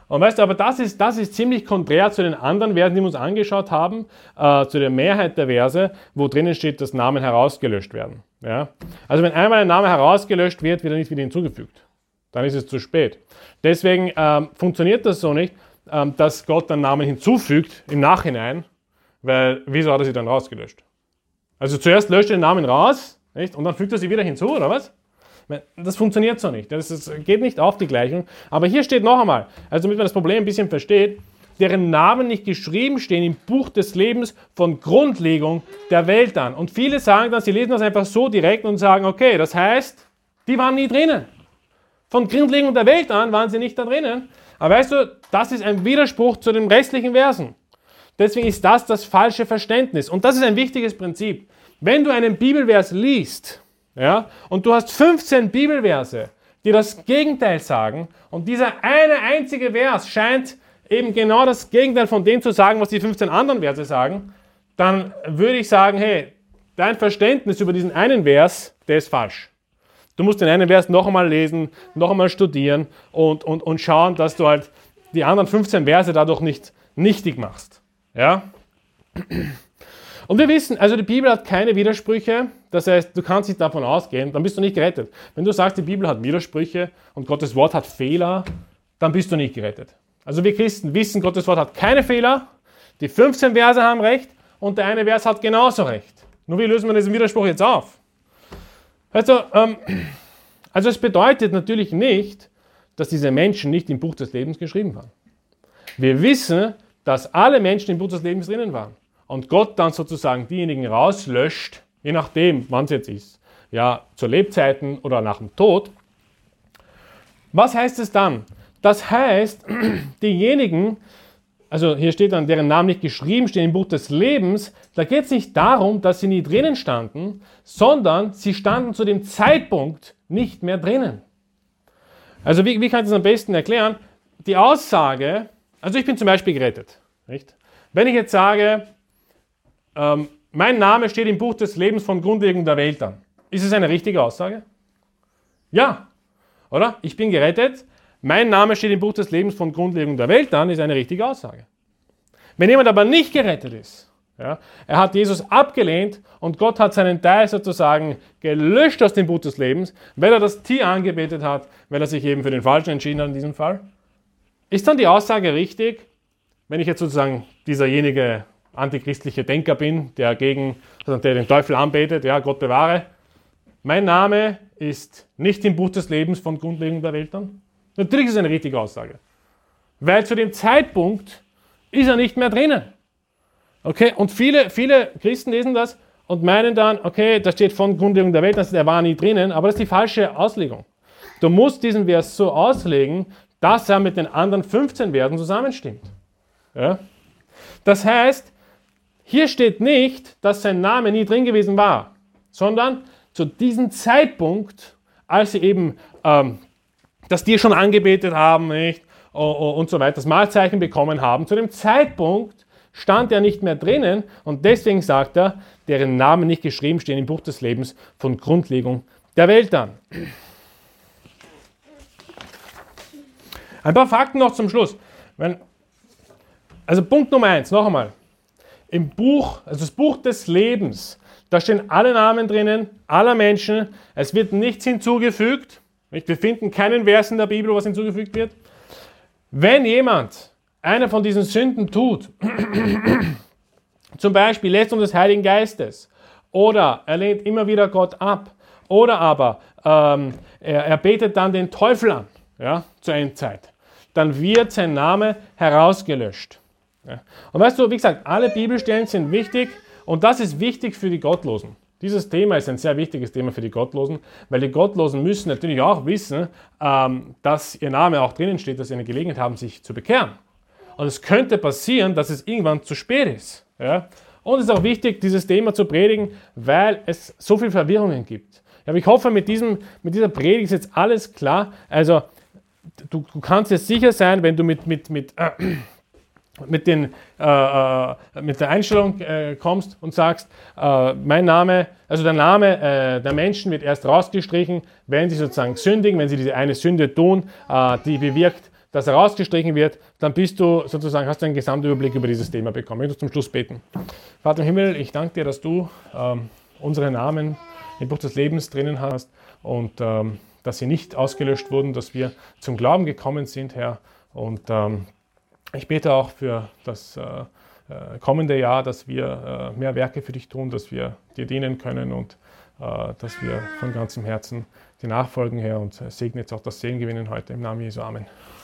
Und weißt du, aber das ist ziemlich konträr zu den anderen Versen, die wir uns angeschaut haben, zu der Mehrheit der Verse, wo drinnen steht, dass Namen herausgelöscht werden. Ja? Also wenn einmal ein Name herausgelöscht wird, wird er nicht wieder hinzugefügt. Dann ist es zu spät. Deswegen funktioniert das so nicht, dass Gott einen Namen hinzufügt im Nachhinein, weil wieso hat er sie dann rausgelöscht? Also zuerst löscht er den Namen raus, nicht? Und dann fügt er sie wieder hinzu, oder was? Das funktioniert so nicht. Das geht nicht auf die Gleichung. Aber hier steht noch einmal, also damit man das Problem ein bisschen versteht, deren Namen nicht geschrieben stehen im Buch des Lebens von Grundlegung der Welt an. Und viele sagen dann, sie lesen das einfach so direkt und sagen, okay, das heißt, die waren nie drinnen. Von Grundlegung der Welt an waren sie nicht da drinnen. Aber weißt du, das ist ein Widerspruch zu den restlichen Versen. Deswegen ist das falsche Verständnis. Und das ist ein wichtiges Prinzip. Wenn du einen Bibelvers liest, ja, und du hast 15 Bibelverse, die das Gegenteil sagen, und dieser eine einzige Vers scheint eben genau das Gegenteil von dem zu sagen, was die 15 anderen Verse sagen, dann würde ich sagen, hey, dein Verständnis über diesen einen Vers, der ist falsch. Du musst den einen Vers noch einmal lesen, noch einmal studieren und schauen, dass du halt die anderen 15 Verse dadurch nicht nichtig machst. Ja? Und wir wissen, also die Bibel hat keine Widersprüche, das heißt, du kannst nicht davon ausgehen, dann bist du nicht gerettet. Wenn du sagst, die Bibel hat Widersprüche und Gottes Wort hat Fehler, dann bist du nicht gerettet. Also wir Christen wissen, Gottes Wort hat keine Fehler, die 15 Verse haben recht und der eine Vers hat genauso recht. Nur wie lösen wir diesen Widerspruch jetzt auf? Also es bedeutet natürlich nicht, dass diese Menschen nicht im Buch des Lebens geschrieben waren. Wir wissen, dass alle Menschen im Buch des Lebens drinnen waren. Und Gott dann sozusagen diejenigen rauslöscht, je nachdem, wann es jetzt ist, ja, zu Lebzeiten oder nach dem Tod. Was heißt es dann? Das heißt, diejenigen, also hier steht dann, deren Namen nicht geschrieben stehen im Buch des Lebens, da geht es nicht darum, dass sie nie drinnen standen, sondern sie standen zu dem Zeitpunkt nicht mehr drinnen. Also wie kann ich das am besten erklären? Die Aussage, also ich bin zum Beispiel gerettet, nicht? Wenn ich jetzt sage, mein Name steht im Buch des Lebens von Grundlegung der Welt an. Ist es eine richtige Aussage? Ja, oder? Ich bin gerettet. Mein Name steht im Buch des Lebens von Grundlegung der Welt an, ist eine richtige Aussage. Wenn jemand aber nicht gerettet ist, ja, er hat Jesus abgelehnt und Gott hat seinen Teil sozusagen gelöscht aus dem Buch des Lebens, weil er das Tier angebetet hat, weil er sich eben für den Falschen entschieden hat in diesem Fall. Ist dann die Aussage richtig, wenn ich jetzt sozusagen dieserjenige antichristliche Denker bin, der den Teufel anbetet, ja, Gott bewahre. Mein Name ist nicht im Buch des Lebens von Grundlegung der Welt an. Natürlich ist es eine richtige Aussage. Weil zu dem Zeitpunkt ist er nicht mehr drinnen. Okay, und viele Christen lesen das und meinen dann, okay, da steht von Grundlegung der Welt, also er war nie drinnen, aber das ist die falsche Auslegung. Du musst diesen Vers so auslegen, dass er mit den anderen 15 Versen zusammenstimmt. Ja? Das heißt, hier steht nicht, dass sein Name nie drin gewesen war, sondern zu diesem Zeitpunkt, als sie eben das Tier schon angebetet haben, nicht? Und so weiter, das Mahlzeichen bekommen haben, zu dem Zeitpunkt stand er nicht mehr drinnen und deswegen sagt er, deren Namen nicht geschrieben stehen im Buch des Lebens von Grundlegung der Welt an. Ein paar Fakten noch zum Schluss. Also Punkt Nummer 1, noch einmal. Im Buch, also das Buch des Lebens, da stehen alle Namen drinnen, aller Menschen. Es wird nichts hinzugefügt. Wir finden keinen Vers in der Bibel, was hinzugefügt wird. Wenn jemand eine von diesen Sünden tut, zum Beispiel Lästerung des Heiligen Geistes, oder er lehnt immer wieder Gott ab, oder aber er betet dann den Teufel an, ja, zur Endzeit, dann wird sein Name herausgelöscht. Ja. Und weißt du, wie gesagt, alle Bibelstellen sind wichtig und das ist wichtig für die Gottlosen. Dieses Thema ist ein sehr wichtiges Thema für die Gottlosen, weil die Gottlosen müssen natürlich auch wissen, dass ihr Name auch drinnen steht, dass sie eine Gelegenheit haben, sich zu bekehren. Und es könnte passieren, dass es irgendwann zu spät ist. Ja. Und es ist auch wichtig, dieses Thema zu predigen, weil es so viel Verwirrungen gibt. Ja, aber ich hoffe, mit dieser Predigt ist jetzt alles klar. Also du kannst jetzt sicher sein, wenn du mit der Einstellung kommst und sagst, mein Name, also der Name der Menschen wird erst rausgestrichen, wenn sie sozusagen sündigen, wenn sie diese eine Sünde tun, die bewirkt, das herausgestrichen wird, dann bist du sozusagen, hast du einen Gesamtüberblick über dieses Thema bekommen. Ich möchte zum Schluss beten. Vater im Himmel, ich danke dir, dass du unsere Namen im Buch des Lebens drinnen hast und dass sie nicht ausgelöscht wurden, dass wir zum Glauben gekommen sind, Herr. Und ich bete auch für das kommende Jahr, dass wir mehr Werke für dich tun, dass wir dir dienen können und dass wir von ganzem Herzen dir nachfolgen, Herr. Und segne jetzt auch das Segen gewinnen heute im Namen Jesu. Amen.